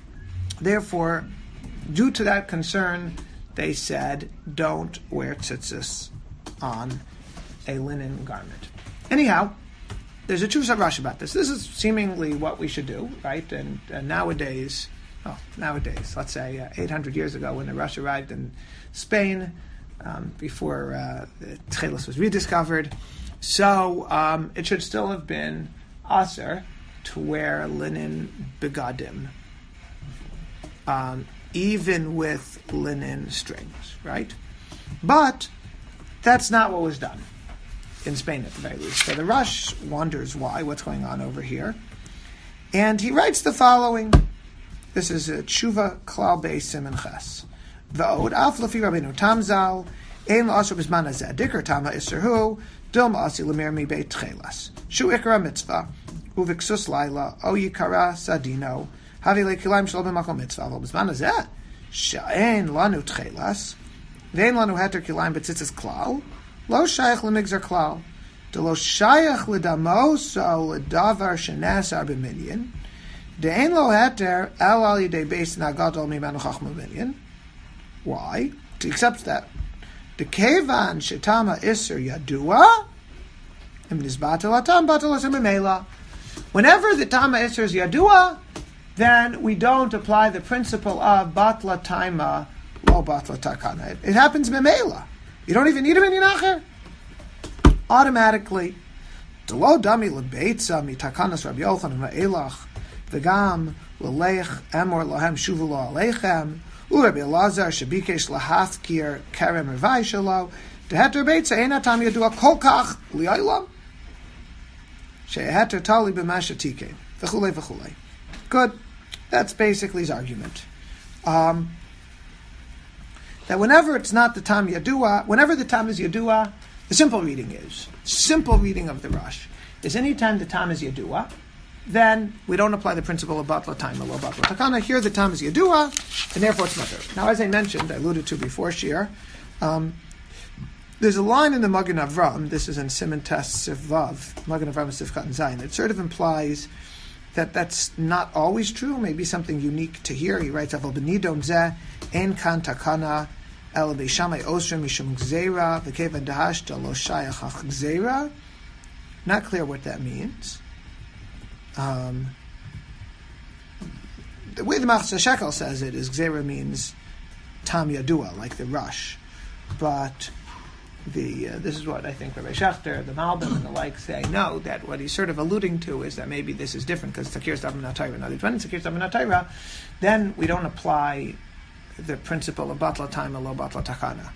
due to that concern, they said, don't wear tzitzis on a linen garment. Anyhow, there's a true Rashi about this. This is seemingly what we should do, right? And nowadays, let's say 800 years ago, when the Rush arrived in Spain, before Tchelis was rediscovered, so it should still have been aser to wear linen begadim, even with linen strings, right? But that's not what was done in Spain, at the very least. So the Rush wonders what's going on over here. And he writes the following. This is a Tshuva Klal Beis Siman Ches. V'od af lefi Rabbeinu Tamzal, ein la'asher b'zman hazeh, dikar tama iserhu, dil ma'asi l'mer mi beit tchelas. Shu ikra mitzvah, uviksus laila, o yikara sadino, havi le'kilayim shelo b'makom mitzvah, v'ol b'zman hazeh, she'ein lanu tchelas, v'ein lanu heter kilayim b'tzitzis klal, lo shayach l'migzar klal, de lo shayach l'damo, so l'davar shenasar b'minyan, de'ein lo heter el al yidei beis nagadol mimanu chachma b'minyan. Why? To accept that. The kevan shetama iser yadua, whenever the tama iser is yadua, then we don't apply the principle of batla taima lo batla takana. It happens memela. You don't even need a minyan acher. Automatically, delo dami lebeitza mitakanas Rabbi Yochanan va'elach v'gam l'leich emor lahem shuvu lo aleichem u'Rabbi Elazar shebikesh lahafkir kerem revai shelo deheter beitza eina tam yadua kol kach li'aylam sheheter tali b'mashatike v'chulei v'chulei. Good. That's basically his argument. That whenever it's not the tam yadua, whenever the tam is yadua, the simple reading of the Rush is any time the tam is yadua, then we don't apply the principle of batla time or lo batla takana. Here the tam is yadua, and therefore it's mutter. Now, as I mentioned, I alluded to before Shir, there's a line in the Magen Avram, this is in Siman Tes Sivvav, Magen Avram Sivkat and Zayin, it sort of implies that that's not always true, maybe something unique to here. He writes, Aval b'nidom zeh, en kan takana, el beishamai osra mishum gzeira, v'kevan dahashta lo shayach hach gzeira. Not clear what that means. The way the Machzor Shekel says it is gzeira means tam yadua, like the Rush. But this is what I think Rabbi Shachter, the Malbim, and the like say. No, that what he's sort of alluding to is that maybe this is different because Takir Stav Minatayra. Now, when it's Takir Stav Minatayra, then we don't apply the principle of Batla Time or Lo Batla Takana.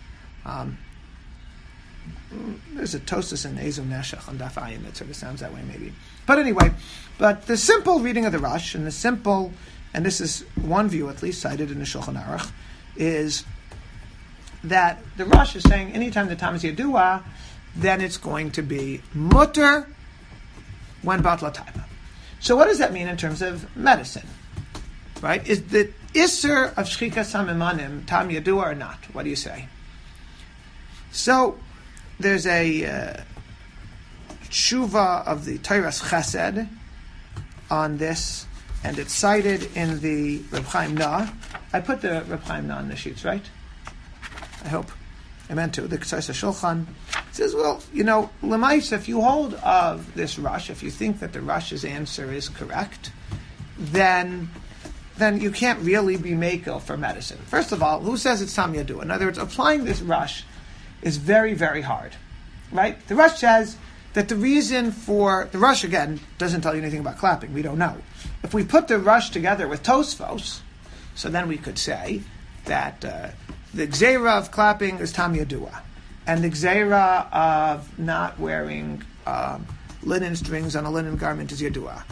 There's a Tosas in Ezum Neshach on Daf Ayin that sort of sounds that way, maybe. But anyway, the simple reading of the Rush, and this is one view at least cited in the Shulchan Aruch, is that the Rush is saying anytime the tam is yadua, then it's going to be mutter when batla taima. So what does that mean in terms of medicine? Right? Is the iser of shchika samimanim tam yadua or not? What do you say? So there's a tshuva of the Teiras Chesed on this, and it's cited in the Reb Chaim Na. I put the Reb Chaim Na on the sheets, right? I hope I meant to. The Ksar Shulchan says, well, Lemais, if you hold of this Rush, if you think that the Rush's answer is correct, then you can't really be Mako for medicine. First of all, who says it's Tam Yadu? In other words, applying this Rush is very, very hard. Right? The Rush says that the reason for the Rush, again, doesn't tell you anything about clapping. We don't know. If we put the Rush together with Tosfos, so then we could say that the gzeira of clapping is tam yadua, and the gzeira of not wearing linen strings on a linen garment is yadua,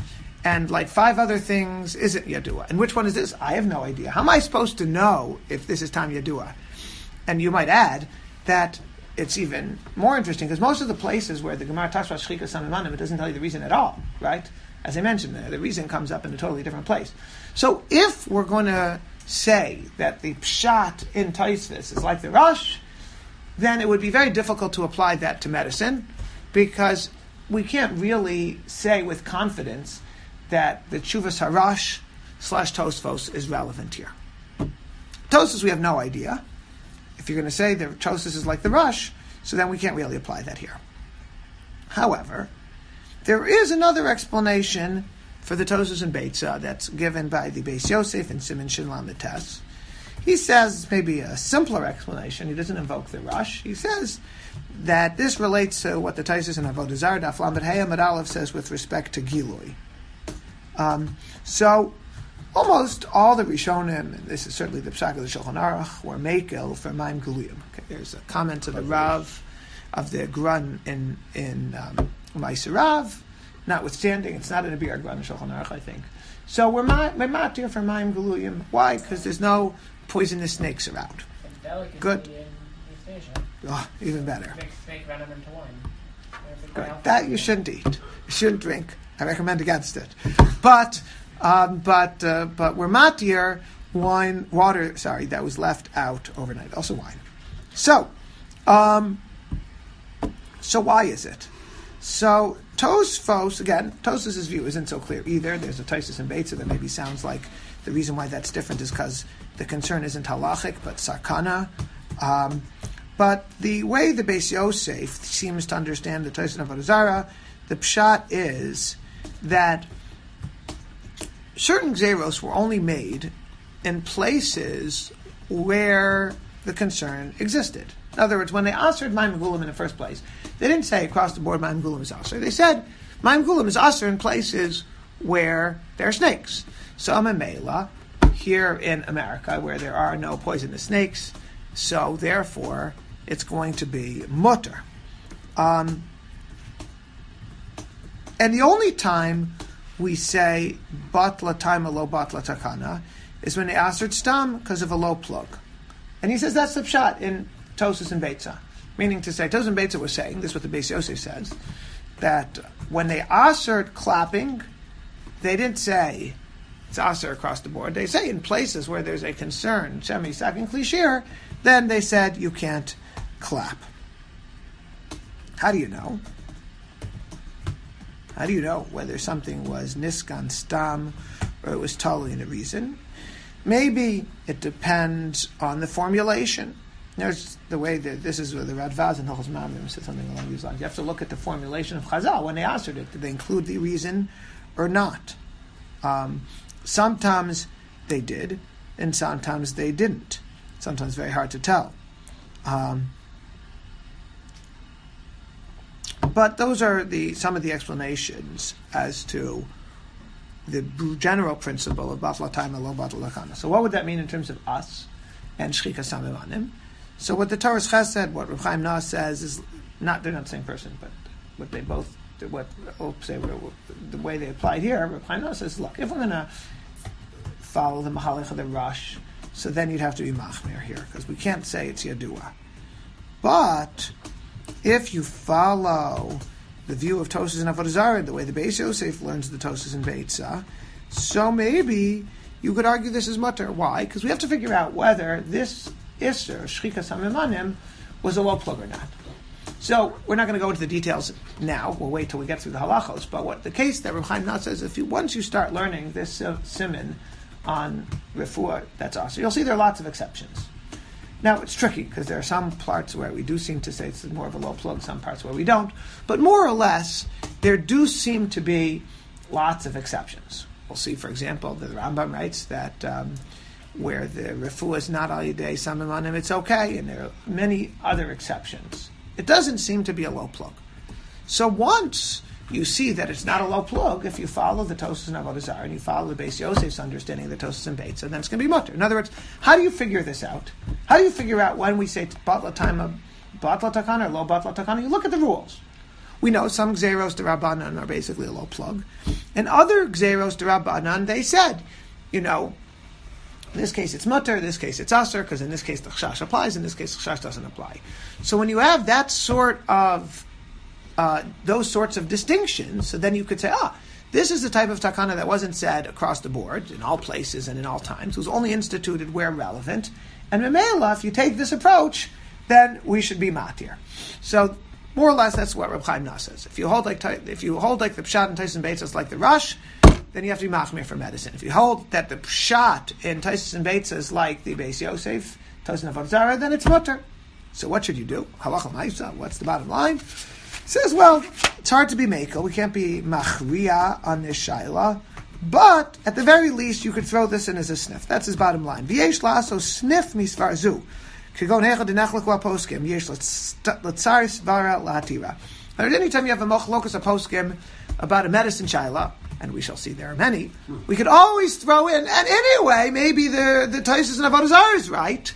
and like 5 other things isn't Yadua. And which one is this? I have no idea. How am I supposed to know if this is Tam Yadua? And you might add that it's even more interesting because most of the places where the Gemara talks about Shchika Samimanim, it doesn't tell you the reason at all, right? As I mentioned, the reason comes up in a totally different place. So if we're going to say that the Pshat in Tosfos is like the Rosh, then it would be very difficult to apply that to medicine because we can't really say with confidence that the Tshuvas Harash / Tosfos is relevant here. Tosfos, we have no idea. If you're going to say the Tosfos is like the Rosh, so then we can't really apply that here. However, there is another explanation for the Tosfos and Beitza that's given by the Beis Yosef and Siman Shin Lamed Tes. He says maybe a simpler explanation. He doesn't invoke the Rosh. He says that this relates to what the Tosfos and Avodah Zarah Daf Lamed Hey Amud Aleph says with respect to Gilui. So almost all the Rishonim, and this is certainly the Psak of the Shulchan Aruch, were Mekel for Maim Giluyim. Okay, there's a comment to the Rav of the Grun in Ma'aser Rav. Notwithstanding, it's not in a Biur Grun in Shulchan Aruch, I think. So we're matir for Maim Giluyim. Why? Because there's no poisonous snakes around. Good. Oh, even better. Make snake venom into wine. Good. That you shouldn't eat. You shouldn't drink. I recommend against it. But we're matir water that was left out overnight. Also wine. So why is it? So Tosfos, again, Tosfos' view isn't so clear either. There's a Tosfos and Beitza that maybe sounds like the reason why that's different is because the concern isn't halachic, but sakana. But the way the Beis Yosef seems to understand the Tosfos and Avodah Zarah, the pshat is that certain gzeros were only made in places where the concern existed. In other words, when they answered Maim Gulam in the first place, they didn't say across the board Maim Gulam is Aser. They said Maim Gulam is Aser in places where there are snakes. So Mamela, here in America, where there are no poisonous snakes, so therefore it's going to be mutter. And the only time we say batla taima lo batla takana is when they answered stam because of a low plug. And he says that's the pshat in Tosfos and Beitza. Meaning to say, Tosfos and Beitza was saying, this is what the Beis Yosef says, that when they answered clapping, they didn't say it's aser across the board. They say in places where there's a concern, shemi sakin klishir, then they said you can't clap. How do you know? How do you know whether something was niskan stam or it was totally in a reason? Maybe it depends on the formulation. There's the way that this is where the Radvaz and Hilchos Mamrim said something along these lines. You have to look at the formulation of Chazal when they answered it. Did they include the reason or not? Sometimes they did, and sometimes they didn't. Sometimes very hard to tell. But those are some of the explanations as to the general principle of Batla Taima Lo Batla Lakana. So what would that mean in terms of us and Shchika Samimanim? So what the Torah's Chesed, what Reb Chaim Nass says is they're not the same person, but what they both, the way they applied here, Reb Chaim Nass says, look, if we're going to follow the Mahalach of the Rosh, so then you'd have to be Machmir here, because we can't say it's Yadua. But if you follow the view of Tosfos and Avodah Zarah, the way the Beis Yosef learns the Tosfos and Beitza, so maybe you could argue this is mutter. Why? Because we have to figure out whether this Isser, Shchika Samimanim, was a low plug or not. So we're not going to go into the details now. We'll wait till we get through the halachos. But what the case that Reb Chaim Nass says, once you start learning this siman on refuah, that's awesome. You'll see there are lots of exceptions. Now it's tricky because there are some parts where we do seem to say it's more of a low plug, some parts where we don't. But more or less, there do seem to be lots of exceptions. We'll see, for example, that the Rambam writes that where the refuah is not al yidei samimanim, it's okay, and there are many other exceptions. It doesn't seem to be a low plug. So once you see that it's not a low plug, if you follow the Tosfos and Avodah Zarah and you follow the Beis Yosef's understanding of the Tosfos and Beitza, then it's going to be mutter. In other words, how do you figure this out? How do you figure out when we say batla taima, batla takana, or lo batla takana? You look at the rules. We know some Gzeros D'Rabbanan are basically a low plug. And other Gzeros D'Rabbanan, they said, in this case it's mutter, in this case it's aser, because in this case the chashash applies, in this case the chashash doesn't apply. So when you have that sort of, those sorts of distinctions, so then you could say, this is the type of takana that wasn't said across the board, in all places and in all times. It was only instituted where relevant. And Memela, if you take this approach, then we should be matir. So, more or less, that's what Reb Chaim Nass says. If you hold like the Pshat and Taisus and Beitzah is like the Rush, then you have to be machmir for medicine. If you hold that the Pshat in Taisus and Beitzah is like the Beis Yosef, Taisus and Avodah Zarah, then it's mutter. So what should you do? Halacha Ma'isa, what's the bottom line? He says, well, it's hard to be mekel. We can't be machriya on this shaila. But, at the very least, you could throw this in as a sniff. That's his bottom line. V'yesh laso sniff misvar zu. Kigon hecha denechlek la poskim. Yesh l'tzar svara la'atira. And anytime you have a mochlokas a poskim about a medicine shaila, and we shall see there are many, we could always throw in, and anyway, maybe the Taisus and Avodah Zarah is right,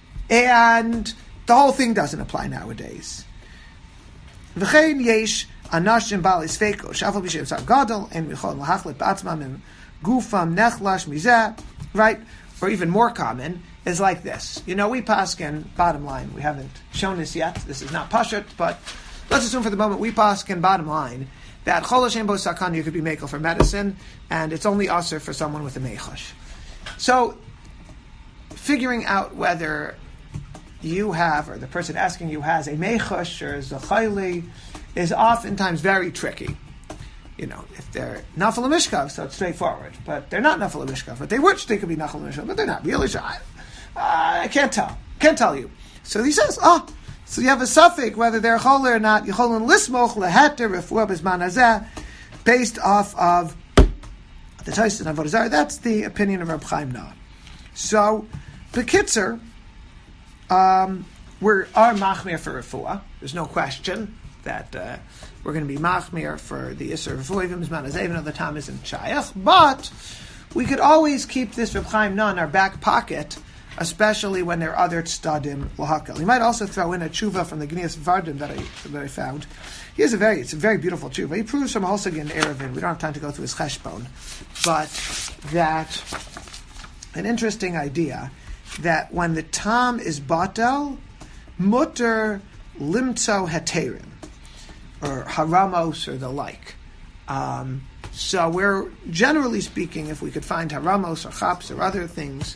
and the whole thing doesn't apply nowadays. V'chein yesh anashim balis feiko shafal b'shem tzar gadol and michol lahachlet b'atzmam and gufam nechlash mizeh, right? Or even more common is like this. We paskin, bottom line, we haven't shown this yet. This is not pashut, but let's assume for the moment we paskin, bottom line, that chol hashem bo sakan you could be mekel for medicine, and it's only aser for someone with a mechash. So, figuring out whether you have, or the person asking you has, a mechash or zachayli is oftentimes very tricky. If they're nafal mishkav, so it's straightforward. But they're not nafal mishkav. But they wish they could be nafal mishkav, but they're not. Really, I can't tell. Can't tell you. So he says, so you have a suffix whether they're chol or not. Yicholin lismoch leheter refuah b'zman hazeh, based off of the Taisus and Avodah Zarah. That's the opinion of Reb Chaim Nass. So, Bekitzer, we are machmir for refuah. There's no question that we're going to be machmir for the Isser refuah, even b'zman hazeh, even though the time isn't shayach. But we could always keep this Reb Chaim Nass in our back pocket, especially when there are other tzadim lahakal. You might also throw in a tshuva from the Gnias Vardim that I found. It's a very beautiful tshuva. He proves from Holsig and Erevin. We don't have time to go through his cheshbon, but that an interesting idea that when the tam is batel, mutter limtzo heterim, or haramos, or the like. So we're, generally speaking, if we could find haramos or chaps or other things,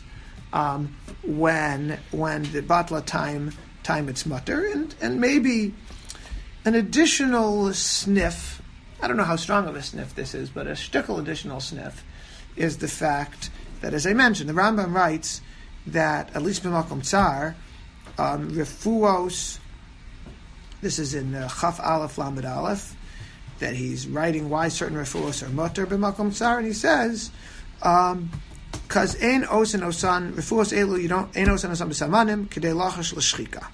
when the batla time it's mutter, and maybe an additional sniff, I don't know how strong of a sniff this is, but a shtickle additional sniff is the fact that, as I mentioned, the Rambam writes that, at least b'makom tsar, refuos, this is in Chaf Aleph Lamed Aleph, that he's writing why certain refuos are mutter b'makom tsar, and he says, because ein osan osan refuos elu, you don't ein osan osan b'samanim k'dei lachash l'shchika.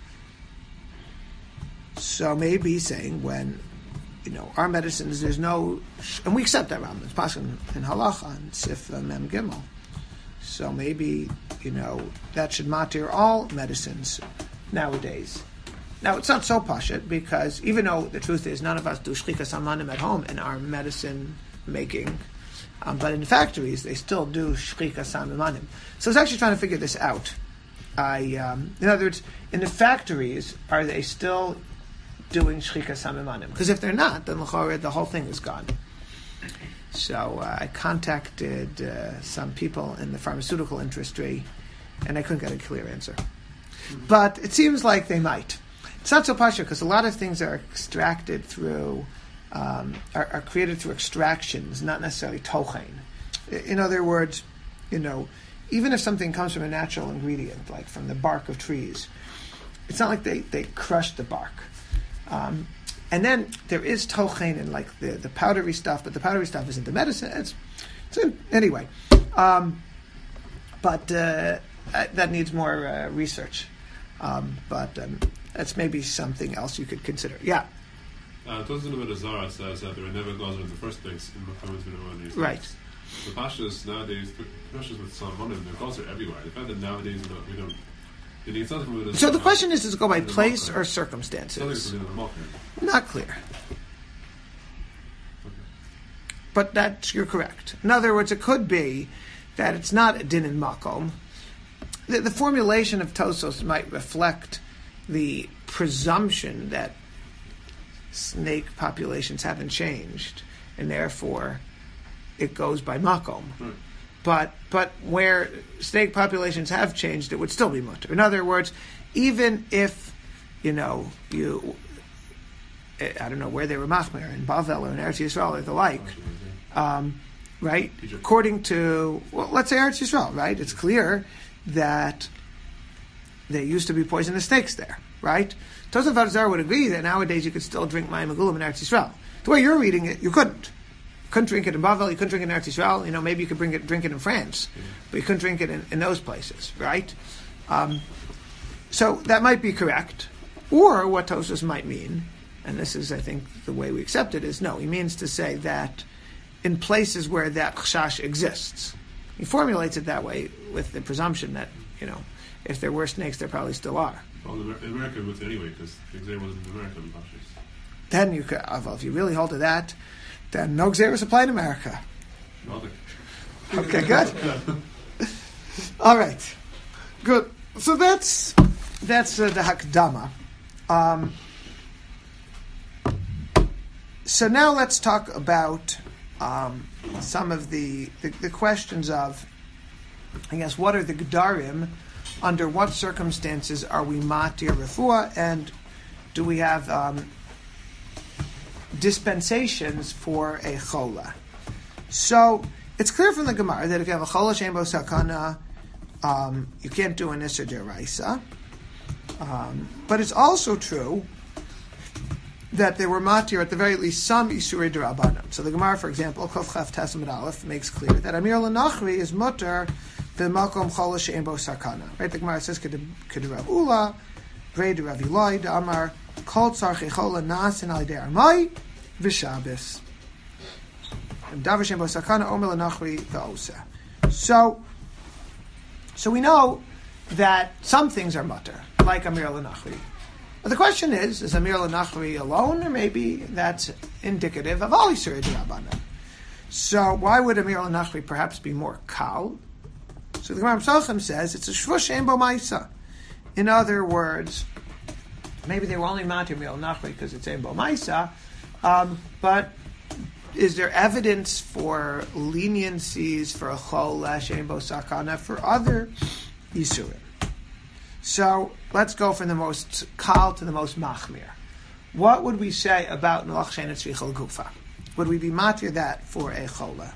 So maybe he's saying when our medicines, there's no, and we accept that Rambam, it's passed in halacha and sif mem gimel. So maybe that should matir all medicines nowadays. Now it's not so pashut, because even though the truth is none of us do shchika samanim at home in our medicine making. But in factories, they still do shchika samimanim. So I was actually trying to figure this out. In other words, in the factories, are they still doing shchika samimanim? Because if they're not, then the whole thing is gone. So I contacted some people in the pharmaceutical industry, and I couldn't get a clear answer. But it seems like they might. It's not so pasha, because a lot of things are extracted through, are created through extractions, not necessarily tochein. In other words, even if something comes from a natural ingredient, like from the bark of trees, it's not like they crush the bark. And then there is tochein in like the powdery stuff, but the powdery stuff isn't the medicine. Anyway. But that needs more research. But that's maybe something else you could consider. Yeah. Tosin Avodah Zarah says that there are never goes in the first place in Muhammad's Minarani. Right. The pashas nowadays, the pashas with Salmonim, their goals are everywhere. The fact that nowadays we don't. So the question is, does it go by place or circumstances? Not clear. but you're correct. In other words, it could be that it's not a din in makom. The formulation of Tosos might reflect the presumption that snake populations haven't changed, and therefore it goes by makom. But where snake populations have changed, it would still be mutter. In other words, even if I don't know where they were machmir, in Bavel or in Eretz Yisrael or the like, right? According to, let's say Eretz Yisrael, right? It's clear that there used to be poisonous snakes there, right? Tosaf Avodah would agree that nowadays you could still drink mayim agulim in Eretz Yisrael. The way you're reading it, you couldn't. You couldn't drink it in Bavel, you couldn't drink it in Eretz Yisrael, maybe you could drink it in France, but you couldn't drink it in those places, right? So that might be correct. Or what Tosas might mean, and this is, I think, the way we accept it, is no, he means to say that in places where that chashash exists. He formulates it that way with the presumption that, if there were snakes, there probably still are. Well, in America would anyway, because the Xer wasn't in America in Pashas. Then you could, well, if you really hold to that, then no Xer apply in America. Nothing. Okay, good. All right, good. So that's the Hakdama. So now let's talk about some of the questions of, I guess, what are the Gedarim? Under what circumstances are we matir refuah, and do we have dispensations for a chola? So it's clear from the Gemara that if you have a chola she'en bo sakana, you can't do an iser deraisa. But it's also true that they were matir at the very least some isurei derabanan. So the Gemara, for example, Kof Chaf Tesam Aleph, makes clear that Amir Lanachri is mutter the makom chola she'en bo sakana. Right? The Gemara says K'derav Ula, Brei derav Eloi, Amar Kol tzarchei chola nasin al yedei armai v'shabes. Davar she'en bo sakana Omer Lanachri v'oseh. So we know that some things are mutter, like Amir Lanachri. But the question is Amir Lanachri alone, or maybe that's indicative of all Yisurei D'Rabbanan? So why would Amir Lanachri perhaps be more kal? So the Gemara Psachim says it's a shvush she'en bo ma'isa. In other words, maybe they were only matir Amir Lanachri because it's she'en bo ma'isa, but is there evidence for leniencies for a chol she'en bo sakana for other Yisurim? So let's go from the most kal to the most machmir. What would we say about Nolach Shein Tzrichel Gufa? Would we be matir that for a chola?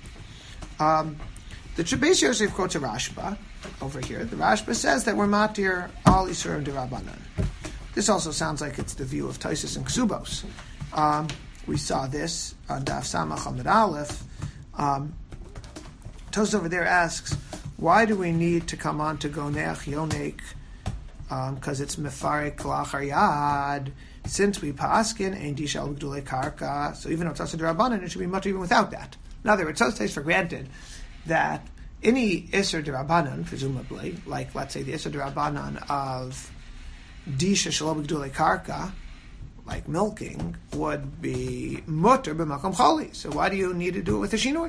The Beis Yosef quotes a Rashba over here. The Rashba says that we're matir all Yisurim D'Rabbanan. This also sounds like it's the view of Taisus and Ksubos. We saw this on Daf Samach Amud Aleph. Tos over there asks, why do we need to come on to Goneach Yonek? Because it's Mefarek Lachar Yad. Since we paskin Ein Dishal B'Gdulei Karka, so even though it's Asa D'Rabbanan, it should be much even without that. In other words, Tos takes for granted that any Isser D'Rabbanan, presumably, like let's say the Isser D'Rabbanan of Disha Shalom B'Gdulei Karka, like milking, would be mutter b'makom choli. So why do you need to do it with a shinoi?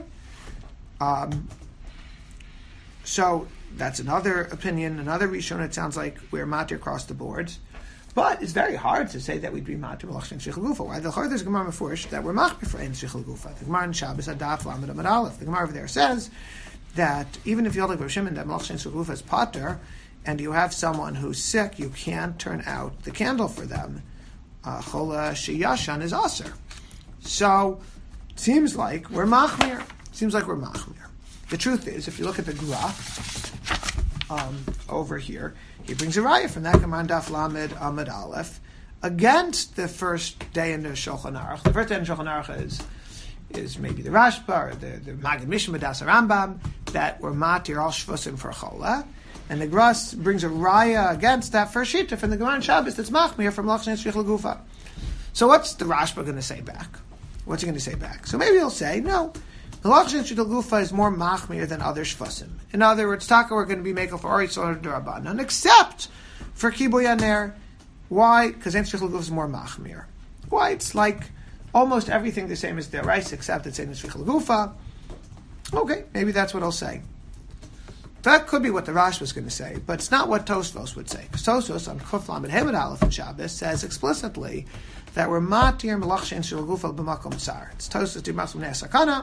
So that's another opinion, another rishon. It sounds like we're matir across the boards, but it's very hard to say that we'd be matir b'lach shein shichel gufa. Why? The Chor there's Gemara mefurish that we're machmir for ein shichel gufa. The Gemara in Shabbos Adaf Lamed Amud Aleph. The Gemara over there says that even if you hold like Rav Shimon that b'lach shein shichel gufa is pater, and you have someone who's sick, you can't turn out the candle for them. Chola sheyashan is aser. So it seems like we're machmir. The truth is, if you look at the graph over here, he brings a raya from that Gemara Daf Lamed Amud Aleph against the first day in the Shulchan Aruch. The first day in the Shulchan Aruch is maybe the Rashba or the Magid Mishnah Das Rambam that were matir all shvusim for chola, and the Gras brings a raya against that first shita from the Gemara Shabbos that's machmir from Lach Shein Shichel Gufa. So what's the Rashba going to say back? What's he going to say back? So maybe he'll say no. The Lach Shein Shichel Gufa is more machmir than other shvusim. In other words, taka we're going to be making for Oritz or D'Rabbanan, except for Kiboy Yaner. Why? Because Ein Shichel Gufa is more machmir. Why? It's like almost everything the same as the rice, except it's in Shvicha L'Gufa. Okay, maybe that's what I'll say. That could be what the Rash was going to say, but it's not what Tosfos would say. Because Tosfos on Kuf Lamed Hemad Aleph and Shabbos says explicitly that we're matir melach she'en shel gufa b'makom tzar. It's Tosfos d'masum ne'asakana.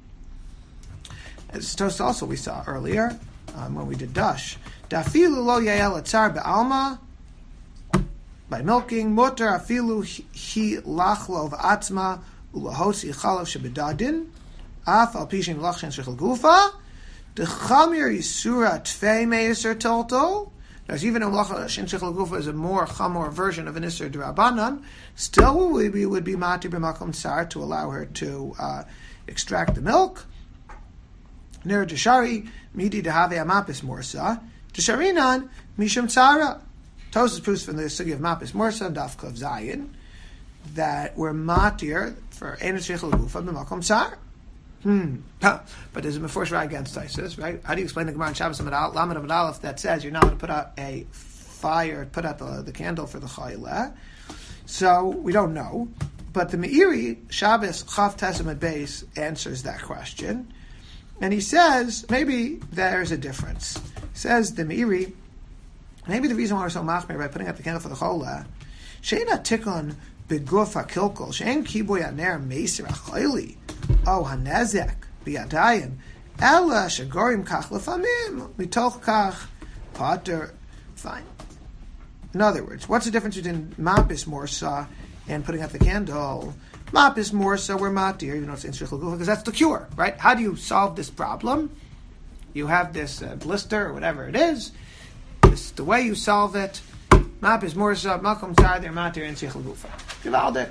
It's Tosfos also we saw earlier when we did Dush. Dafilu lo yael atzar be'alma, by milking, mutter afilu hi lachlo v'atzma ulahosi chalav shebedadin af al pishin melach she'en shel gufa. The chamir yisura tfei meiser tolto. There's even a malacha shen shechel gufa is a more chamor version of an iser d'Rabbanan. Still, we would be matir b'makom tsar to allow her to extract the milk. Ner deshari midi dehave amapis morsa desharinan mishum tzara. Tosas proves from the sugi of mapis morsa and daf kov zayin that we're matir for ein shechel gufa b'makom tsar. But there's a Meforsh Ra against Isis, right? How do you explain the Gemara in Shabbos Lamed Amud Aleph that says you're not going to put out a fire, put out the candle for the Chayla? So we don't know. But the Meiri, Shabbos Chav Testament base, answers that question. And he says, maybe there's a difference. He says, the Meiri, maybe the reason why we're so machmir by putting out the candle for the Chayla, Sheina Tikon Beguf HaKilkol, Shein Kiboy Aner Meisir HaChayli, Oh, hanezek biyadayim, ela shagorim kach lefamim mitoch kach pater. Fine. In other words, what's the difference between mapis morsa and putting out the candle? Mapis morsa, we're matir, even though it's in shvicha l'gufa, because that's the cure, right? How do you solve this problem? You have this blister or whatever it is. This is the way you solve it. Mapis morsa, makom tzar, they're matir in shvicha l'gufa. Givaldik.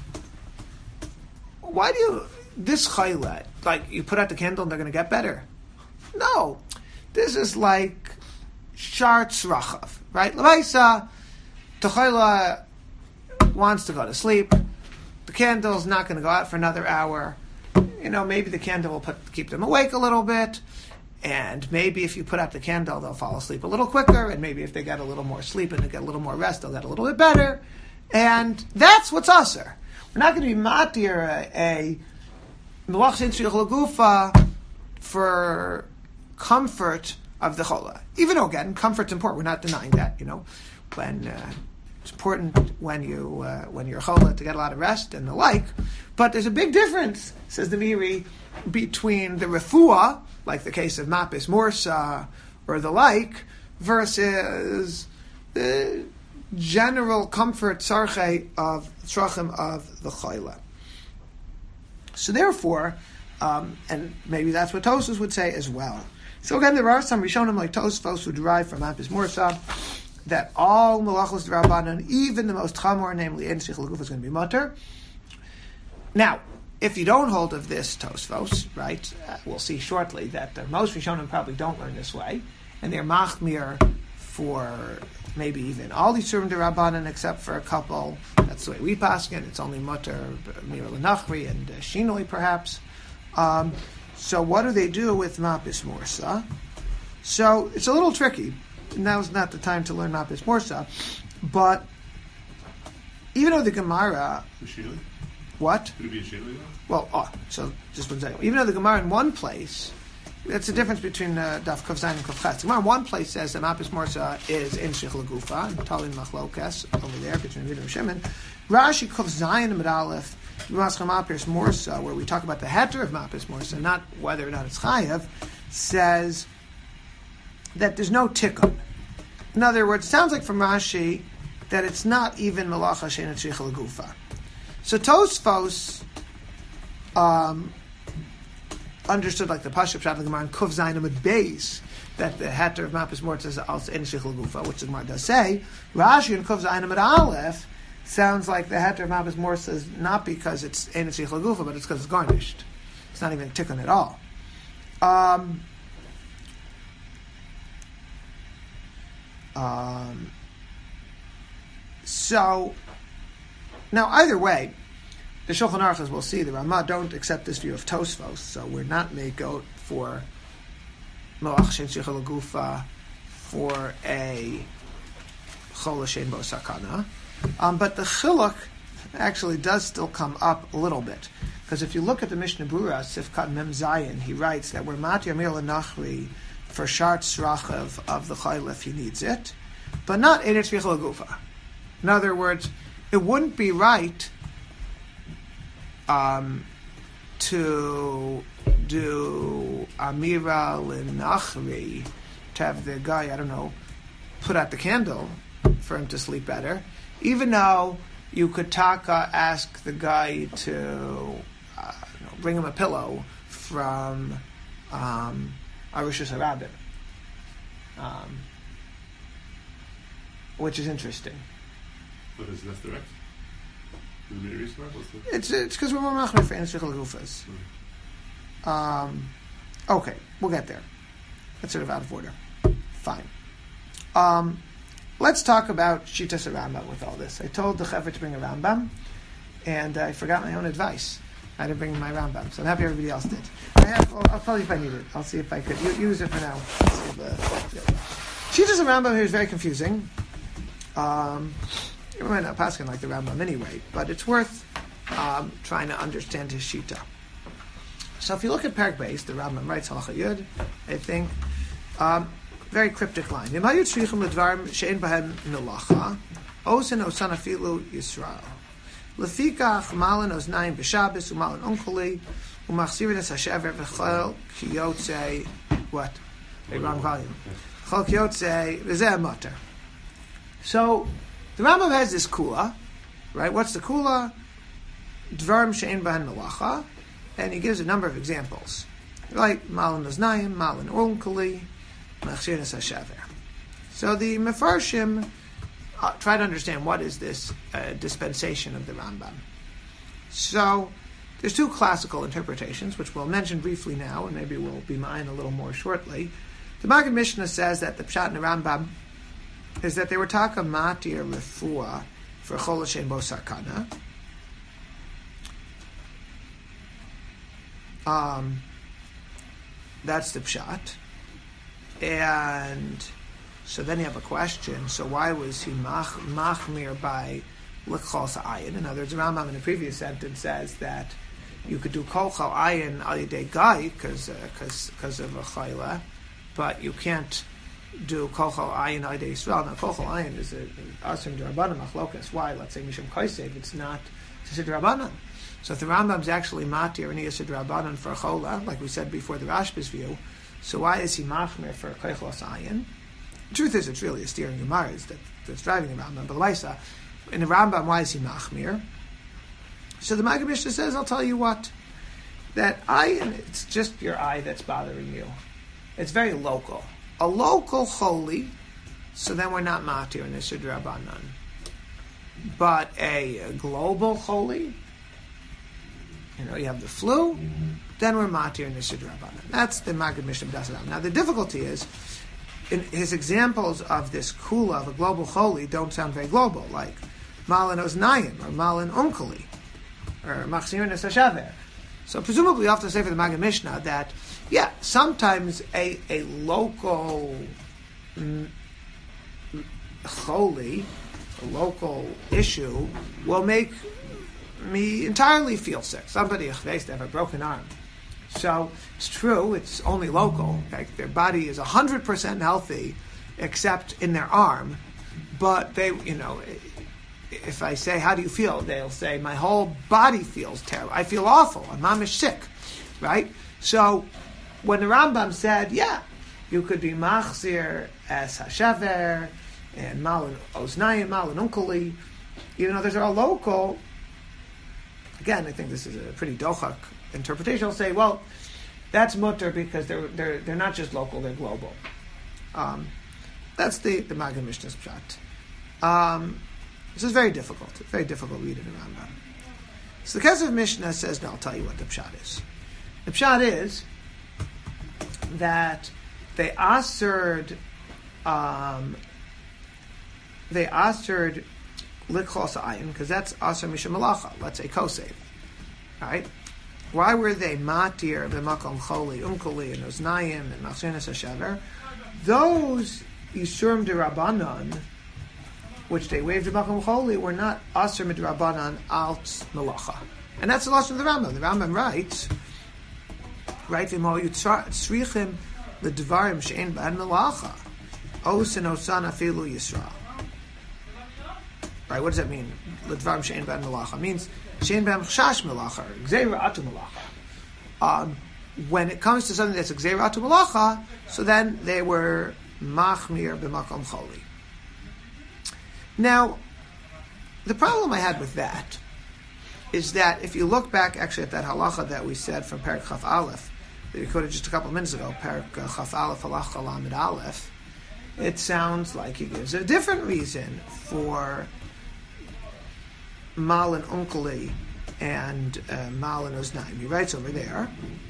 Why do you? This chayla, like you put out the candle and they're going to get better. No. This is like shar tzrachav, right? L'maisa, the chayla wants to go to sleep. The candle's not going to go out for another hour. You know, maybe the candle will keep them awake a little bit. And maybe if you put out the candle, they'll fall asleep a little quicker. And maybe if they get a little more sleep and they get a little more rest, they'll get a little bit better. And that's what's aser. We're not going to be matir a melach she'en shvicha l'gufa for comfort of the chola. Even though, again, comfort's important. We're not denying that, you know. When it's important when you're chola to get a lot of rest and the like. But there's a big difference, says the Meiri, between the refuah, like the case of mapis morsa or the like, versus the general comfort sarche of tzrachim of the chola. So therefore, and maybe that's what Tosfos would say as well. So again, there are some Rishonim like Tosfos who derive from Mapis Morsa that all melachos d'Rabbanan, even the most chamor, namely ein shvicha l'gufa, is going to be mutter. Now, if you don't hold of this Tosfos, right, we'll see shortly that most Rishonim probably don't learn this way, and they're machmir for maybe even all the Isurim d'Rabbanan except for a couple. That's the way we paskin. It's only mutter, mir l'nachri, and shinoi perhaps. So what do they do with mapis morsa? So it's a little tricky. Now's not the time to learn mapis morsa, but even though the Gemara, what? Could it be a shinoi? Well, so just one second. Even though the Gemara in one place, that's the difference between Daf Kuf Zayin and Kuf Ches. The Gemara in one place says that Mapis Morsa is in Shvicha L'Gufa, and Talin Machlokas over there between Vid and Shimon. Rashi Kuf Zayin and Aleph, Mapis Morsa, where we talk about the heter of Mapis Morsa, not whether or not it's Chayav, says that there's no tikkun. In other words, it sounds like from Rashi that it's not even Malacha Shein and Shvicha L'Gufa. So Tosfos understood like the Pashup Shat of the Gemara and Kuf Zayin Amud Beis that the heter of Mapis Morsa is also in Shvicha L'Gufa, which the Gemara does say. Rashi and Kuf Zayin Amud Aleph sounds like the heter of Mapis Morsa is not because it's in Shvicha L'Gufa, but it's because it's garnished. It's not even tikkun at all. So now either way, the Shulchan Aruch, as we'll see, the Ramah don't accept this view of Tosfos, so we're not megot for Melach Shein Shvicha L'Gufa for a Chol Shein Bo Sakana. But the Chiluk actually does still come up a little bit. Because if you look at the Mishnah Brura, Sifkat Mem Zayin, he writes that we're Matir Amir L'Nachri for Shart Srachav of the Chayla if he needs it, but not Eretz Vichel Gufa. In other words, it wouldn't be right to do Amira L'Nachri, to have the guy, I don't know, put out the candle for him to sleep better, even though you could ask the guy to bring him a pillow from Arishus Harabim, which is interesting. But is left direct? It's because we're more machmir for Enshich L'Gufas. Okay, we'll get there. That's sort of out of order. Fine. Let's talk about Shitas Rambam with all this. I told the Chaver to bring a Rambam, and I forgot my own advice. I didn't bring my Rambam, so I'm happy everybody else did. I'll tell you if I need it. I'll see if I could use it for now. Shitas Rambam here is very confusing. You might not pass him like the Rambam anyway, but it's worth trying to understand his Shita. So if you look at Perek Beis, the Rambam writes Halacha Yud, I think, very cryptic line. Yisrael. Lefikach malin oznayim b'Shabbos umalin onkoli umachzirin es hashever v'chol kiyotze what? A wrong volume. Chol kiyotze v'zeh mutter. So the Rambam has this kula, right? What's the kula? Dvarim she'en b'hen melacha, and he gives a number of examples, right? Malin oznayim, malin onkoli, umachzirin es hashever. So the Mefarshim try to understand what is this dispensation of the Rambam. So there's two classical interpretations, which we'll mention briefly now, and maybe we'll be mine a little more shortly. The Maggid Mishnah says that the Pshat in the Rambam is that they were taka matir refuah for chol l'shein bo sakana. That's the Pshat. And so then you have a question. So why was he machmir by l'chol sa'ayin? In other words, the Rambam in the previous sentence says that you could do kol chal ayin al yedei gai because of a chayla, but you can't do kol chal ayin al yedei Yisrael. Now kol chal ayin is an asim d'Rabbanan machlokas. Why? Let's say mishum kaisev. It's not tzid Rabbanan. So if the Rambam's actually matir and he is Rabbanan for a chola, like we said before the Rashba's view, so why is he machmir for kol chal ayin? The truth is, it's really a steering Gemara that's driving the Rambam. But Laisa, in the Rambam, why is he machmir? So the Maggid Mishnah says, I'll tell you what, that it's just your eye that's bothering you. It's very local. A local choli, so then we're not matir in the Siddur Rabbanan. But a global choli, you have the flu, then we're matir in the Siddur Rabbanan. That's the Maggid Mishnah B'das. Now the difficulty is, in his examples of this kula of a global choli don't sound very global, like malin oznayim or malin onkoli or machzirin es hashaver. So presumably you have to say for the Maggid Mishnah that sometimes a local choli, a local issue, will make me entirely feel sick. Somebody faced to have a broken arm. So it's true, it's only local. Like their body is 100% healthy, except in their arm. But they, if I say, how do you feel? They'll say, my whole body feels terrible. I feel awful. I'm mamish sick, right? So when the Rambam said, you could be machzir as hashaver and malin oznayim, malin unkoli, even though those are all local. Again, I think this is a pretty dochak interpretation. I'll say, well, that's mutter because they're not just local, they're global. That's the Maggid Mishnah's pshat. This is very difficult. It's very difficult reading around that. So the Kesef Mishnah says, no, I'll tell you what the pshat is. The pshat is that they assered lichos ayin because that's aser mishum malacha. Let's say kosev, right? Why were they matir b'makom choli, umkoli, and oznayim, and machzirin es hashaver? Those Yisurim de Rabbanan which they waved in Makom Choli, were not Aser Midrabanan Alt Malacha. And that's the lashon of the Rambam. The Rambam writes, V'mo Yitzrichim L'Dvarim She'en B'an Malacha, Osin Osan Afilu Yisrael. Right, what does that mean? L'Dvarim She'en B'an Malacha. It means She'en B'an Chash Malacha, Gzeira Atu Malacha. When it comes to something that's Gzeira Atu Malacha, so then they were Machmir B'Makom Choli. Now, the problem I had with that is that if you look back actually at that halacha that we said from Perek Chaf Aleph, that we quoted just a couple of minutes ago, Perek Chaf Aleph Halacha Lamed Aleph, it sounds like he gives a different reason for Mal and Unkali and Mal and Oznaim. He writes over there,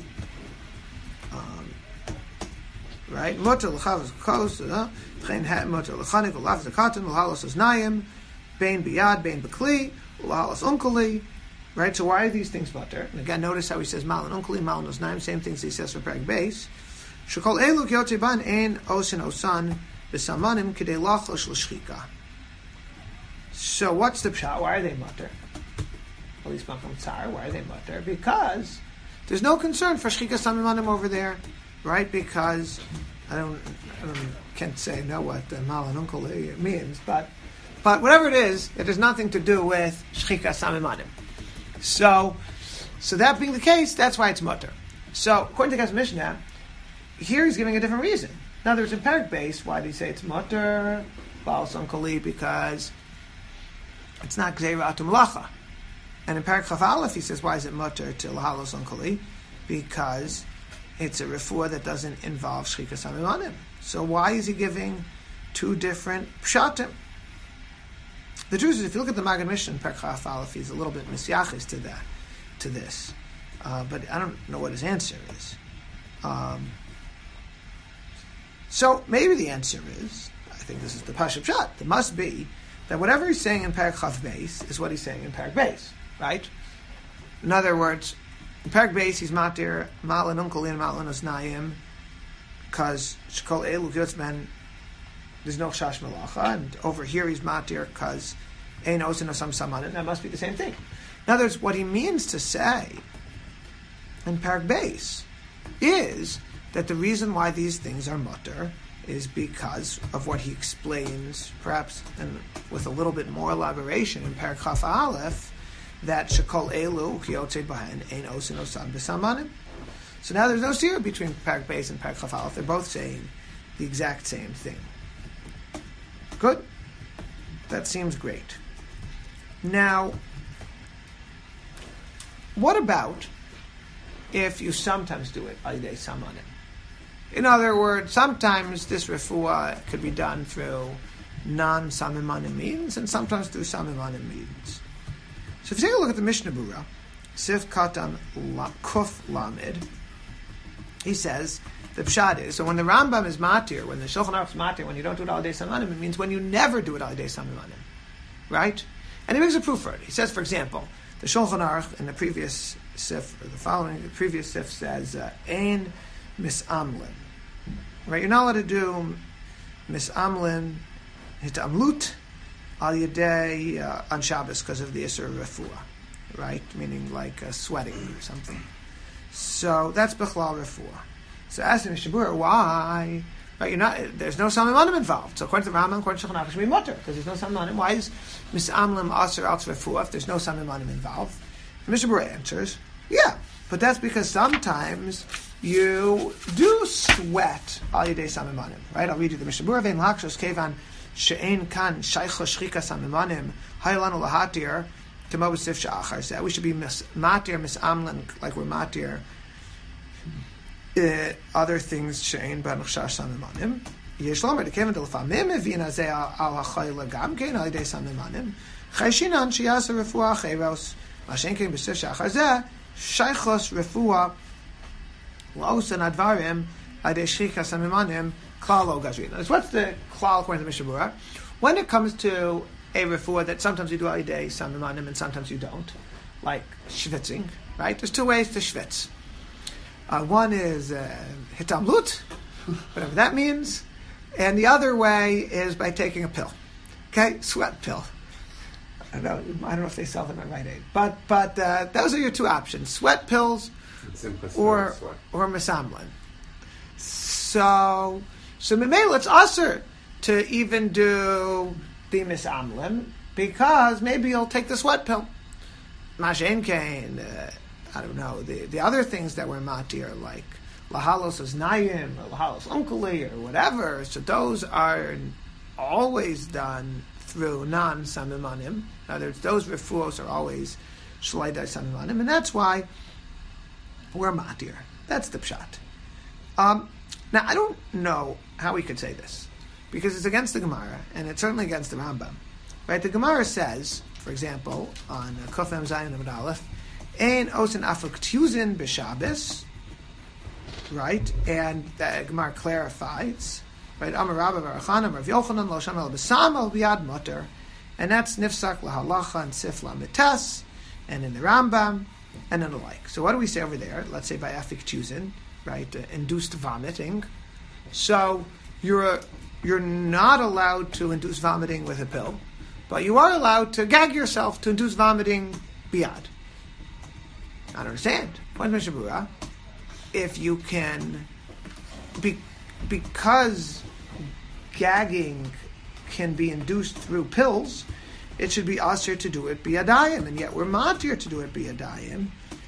right? Mutter l'chavas kos, v'chein mutter l'chanik v'lafaz akatim l'halos Oznaim, bein biyad, bein b'kli, l'halos Unkali. Right, so why are these things mutter? And again, notice how he says mal and unkali, mal and oznaim, same things he says for Perek Beis. Shekol elu kiyotze ban ein osin osan b'samanim k'dei lachos l'shchika. So what's the pshat? Why are they mutter? At least Makom Tzar, why are they mutter? Because there's no concern for shchika samimanim over there, right? Because I can't say know what mal and unkali means, but whatever it is, it has nothing to do with shchika samimanim. So that being the case, that's why it's mutter. So according to Gas Mishnah, here he's giving a different reason. In other words, in Perek Beis, why do you say it's mutter? Baal Kali, because it's not Gzeira Atu Malacha. And in Perek Chaf Aleph, he says, why is it mutter to Lahalos Kali? Because it's a refuah that doesn't involve Shchika Samimanim. So why is he giving two different pshatim? The truth is, if you look at the Maggid Mishnah in Perek Chaf Aleph, he's a little bit misyachis to this. But I don't know what his answer is. So maybe the answer is, I think this is the Pashup Pshat, it must be that whatever he's saying in Perek Chaf Beis is what he's saying in Perek Beis, right? In other words, in Perek Beis, he's matir mal and unkali and mal and osnayim, because shekol elu yotzben, there's no chash malacha, and over here he's matir because ein osin osam samanim. That must be the same thing. In other words, what he means to say in Perek Beis is that the reason why these things are mutter is because of what he explains, perhaps and with a little bit more elaboration in Perek Chaf Aleph, that shekol elu kiyotze bahen ein osin osam b'samanim. So now there's no sira between Perek Beis and Perek Chaf Aleph. They're both saying the exact same thing. Good. That seems great. Now, what about if you sometimes do it al yidei samanim? In other words, sometimes this refuah could be done through non-samimanim means, and sometimes through samimanim means. So if you take a look at the Mishnah Berurah, Sif Katan Kuf Lamed, he says, the pshat is, so when the Rambam is matir, when the Shulchan Aruch is matir, when you don't do it al yidei samimanim, it means when you never do it al yidei samimanim. Right? And he makes a proof for it. He says, for example, the Shulchan Aruch in the previous sif, or the previous sif says, Ein misamlin. Right? You're not allowed to do misamlin, hitamlut, al yidei on Shabbos because of the Isser refuah. Right? Meaning like sweating or something. So that's Bechlal refuah. So ask him, Shabur, why? Right, you're not. There's no samimanim involved. So according to the Rambam, according to Shulchan Aruch, it should be mutter because there's no samimanim. Why is misamlim aser al refuah if there's no samimanim involved? Mishnah Berurah answers, yeah, but that's because sometimes you do sweat al yidei samimanim. Right? I'll read you the Mishnah Berurah. Vein lakshos kevan she'ein kan shaycha shchika samimanim haylanu lahatir kemo b'sif she'achar. So we should be matir misamlim like we're matir. Other things she'ein ban chash samimanim. Yesh lomer dekevan delfamim evin azeh al hachayla gam kein al yidei samimanim. Chayshinan sheyasa refuah cheros mashen kein b'sif she'achar zeh shaychos refuah laosan advarim al yidei shchika samimanim klal lo gazrin. What's the klal according to Mishnah Berurah? When it comes to a refuah that sometimes you do al yidei samimanim and sometimes you don't, like schwitzing, right? There's two ways to schwitz. One is hitamlut, whatever that means, and the other way is by taking a pill. Okay, sweat pill. I don't know if they sell them at Rite Aid, but those are your two options: sweat pills or misamlin. So Mimela, it's usher to even do the misamlin because maybe you'll take the sweat pill. Mashen kain, I don't know, the other things that were matir, like lahalos aznayim or lahalos unkuli or whatever, so those are always done through non-samimanim. In other words, those refuos are always shleidai samimanim, and that's why we're matir. That's the pshat. Now, I don't know how we could say this, because it's against the Gemara, and it's certainly against the Rambam. Right? The Gemara says, for example, on Kofem Zayin Amud Aleph, Ein osin afuk tuzin b'Shabbos, right? And the Gemara clarifies, right? Amar Rabba bar Chanan Rav Yochanan lo shamel b'samel b'yad mutter, and that's nifsak lahalacha and sifla mitas, and in the Rambam, and in the like. So what do we say over there? Let's say by afik tuzin, right? Induced vomiting. So you're not allowed to induce vomiting with a pill, but you are allowed to gag yourself to induce vomiting biyad. I don't understand. Point Mishnah Berurah. If you can, because gagging can be induced through pills, it should be usher to do it biyadayim, and yet we're matir to do it biyadayim.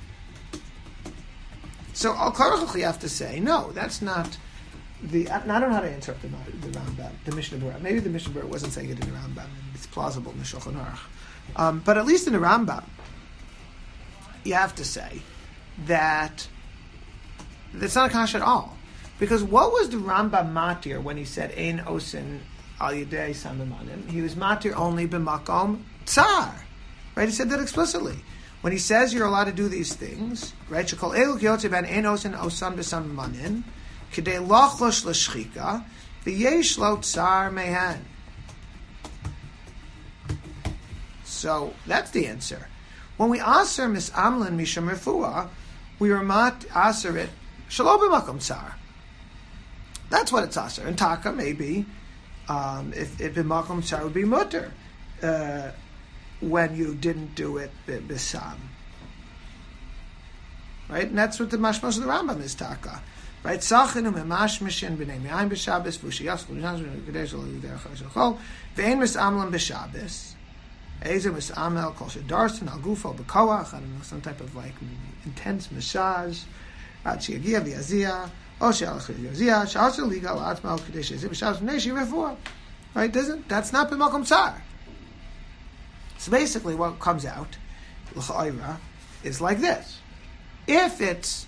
So al karachach you have to say, no, that's not the. I don't know how to interpret the Rambam, the Mishnah Berurah. Maybe the Mishnah Berurah wasn't saying it in the Rambam, and it's plausible in the Shulchan Aruch. But at least in the Rambam, you have to say that that's not a kasha at all. Because what was the Rambam matir when he said ein osin al yedei samimanim? He was matir only b'makom tsar. Right? He said that explicitly. When he says you're allowed to do these things, right? Shekol elu kiyotze ben ein osin osan b'samimanim k'dei lochlosh l'shchika v'yesh lo tsar mehen. So that's the answer. When we aser misamlin misham refuah, we are mat aser it shalom b'makom tsar. That's what it's aser. And taka maybe if b'makom tsar would be mutter when you didn't do it b'sam. Right, and that's what the mashmos of the Rambam is taka. Right, sachinu memashmishin b'nei me'ayim b'Shabbos v'ushiyas v'ushiyas v'kadesh v'ushiyas v'ushiyas v'ein misamlin b'Shabbos. Ezer misamel kol shedarsin al gufo b'koach. I don't know, some type of like intense massage. Ad sheyagia v'yazia. O she'alach v'yazia. She'alach liga l'atma kadesh ezer b'Shabbos v'nei refuah. Right, that's not b'makom tsar. So basically, what comes out l'cha'ira is like this: if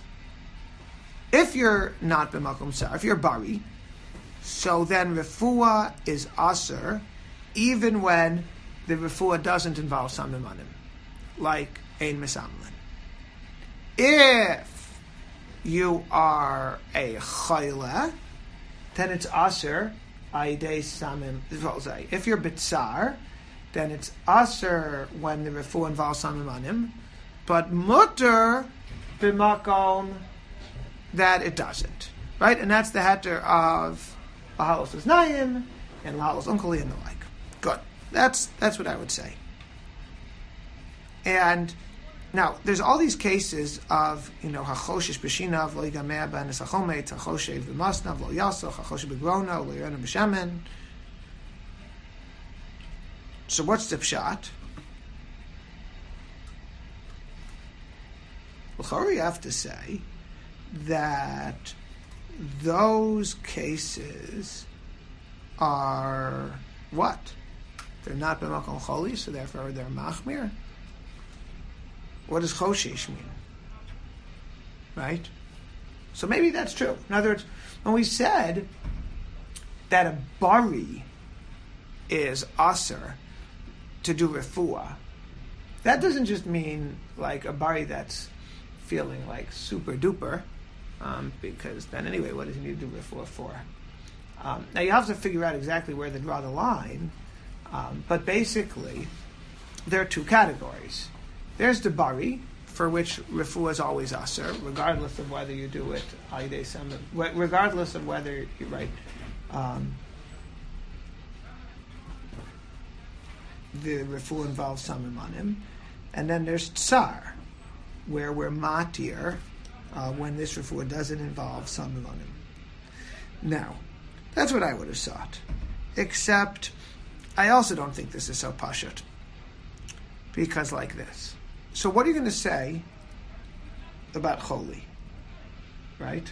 you're not b'makom tsar, if you're bari, so then refuah is aser, even when the refuah doesn't involve samimanim, like ein misamlin. If you are a chayla, then it's aser aidei samim. If you're bitzar, then it's aser when the refuah involves samimanim, but mutter b'makom that it doesn't. Right, and that's the heter of lahalos aznayim and lahalos unkuli and the like. Good. That's what I would say. And now there's all these cases of hachoshish b'shinav lo yigameh b'anis hachomet hachoshev b'masnav lo yasach hachoshev b'grona lo yirena b'shemen. So what's the pshat? Well, you have to say that those cases are what? They're not b'makom choli, so therefore they're machmir. What does choshish mean? Right? So maybe that's true. In other words, when we said that a bari is aser to do refuah, that doesn't just mean like a bari that's feeling like super duper, because then anyway, what does he need to do refuah for? Now you have to figure out exactly where to draw the line. But basically, there are two categories. There's the bari, for which refuah is always aser, regardless of whether you do it regardless of whether you're right. the refuah involves samamanim, and then there's tsar, where we're matir when this refuah doesn't involve samamanim. Now, that's what I would have thought, except I also don't think this is so pashut, because like this. So what are you going to say about choli, right?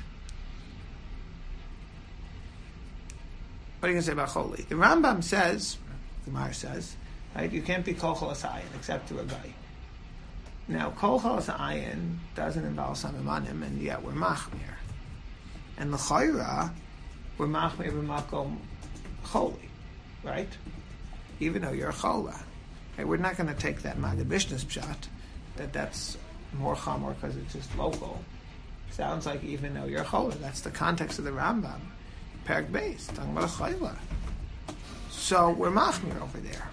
What are you going to say about choli? The Rambam says, the Gemara says, right, you can't be kol cholas ayin except through a guy. Now, kol cholas ayin doesn't involve samamanim, and yet we're machmir. And the chayra, we're machmir b'makom choli, right? Even though you're a chola. Right? We're not going to take that Magid Mishnah's pshat, that's more chamor because it's just local. Sounds like even though you're a chola, that's the context of the Rambam. Perek Beis, talking about a chayla. So we're machmir over there.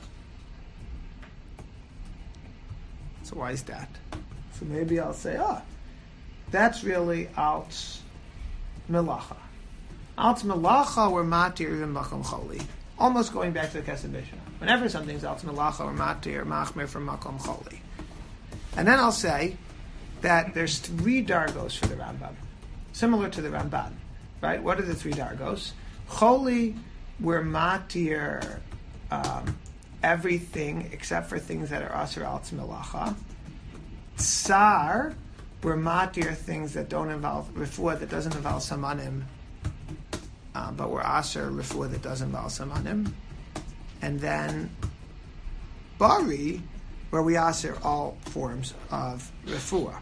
So why is that? So maybe I'll say, that's really alt melacha. Alt melacha we're matir even makom choli. Almost going back to the Kesef Mishnah. Whenever something's alt melacha or matir, machmir from makom choli. And then I'll say that there's 3 dargos for the Rambam, similar to the Ramban, right? What are the 3 dargos? Choli, we're matir everything except for things that are asur alt melacha. Tsar, we're matir things that don't involve refuah, that doesn't involve samanim, but we're asur refuah that does involve samanim. And then bari, where we asur all forms of refuah.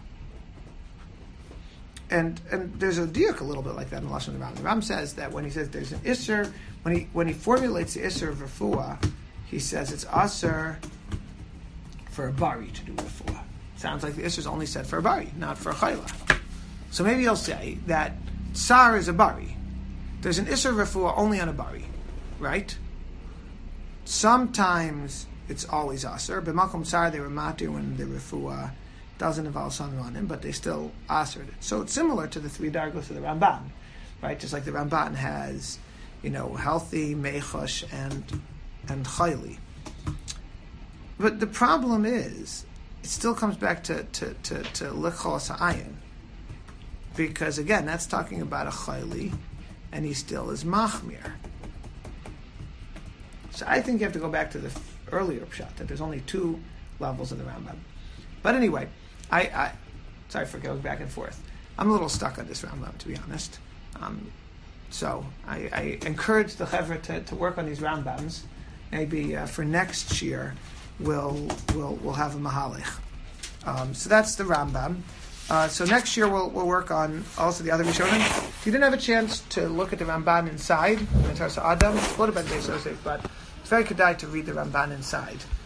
And there's a diuk a little bit like that in the Lashon of the Ram. The Ram says that when he says there's an isser, when he formulates the isser of refuah, he says it's asur for a bari to do refuah. Sounds like the isser is only said for a bari, not for a chayla. So maybe he'll say that tsar is a bari. There's an isser of refuah only on a bari, right? Sometimes it's always asur. B'makom tsar they were matir when the refuah doesn't involve samanim, but they still assered it. So it's similar to the 3 dargos of the Ramban, right? Just like the Ramban has, healthy, mechosh, and chayli. But the problem is, it still comes back to lichos ha'ayin, because again, that's talking about a chayli, and he still is machmir. So I think you have to go back to the earlier pshat, that there's only 2 levels of the Rambam. But anyway, I sorry for going back and forth. I'm a little stuck on this Rambam, to be honest. So I encourage the Chevra to work on these Rambams. Maybe for next year we'll have a Mahalich. So that's the Rambam. So next year we'll work on also the other Rishonim. If you didn't have a chance to look at the Ramban inside, the Tarsa Adam, it's a little bit basic, but it's very kedai to read the Ramban inside.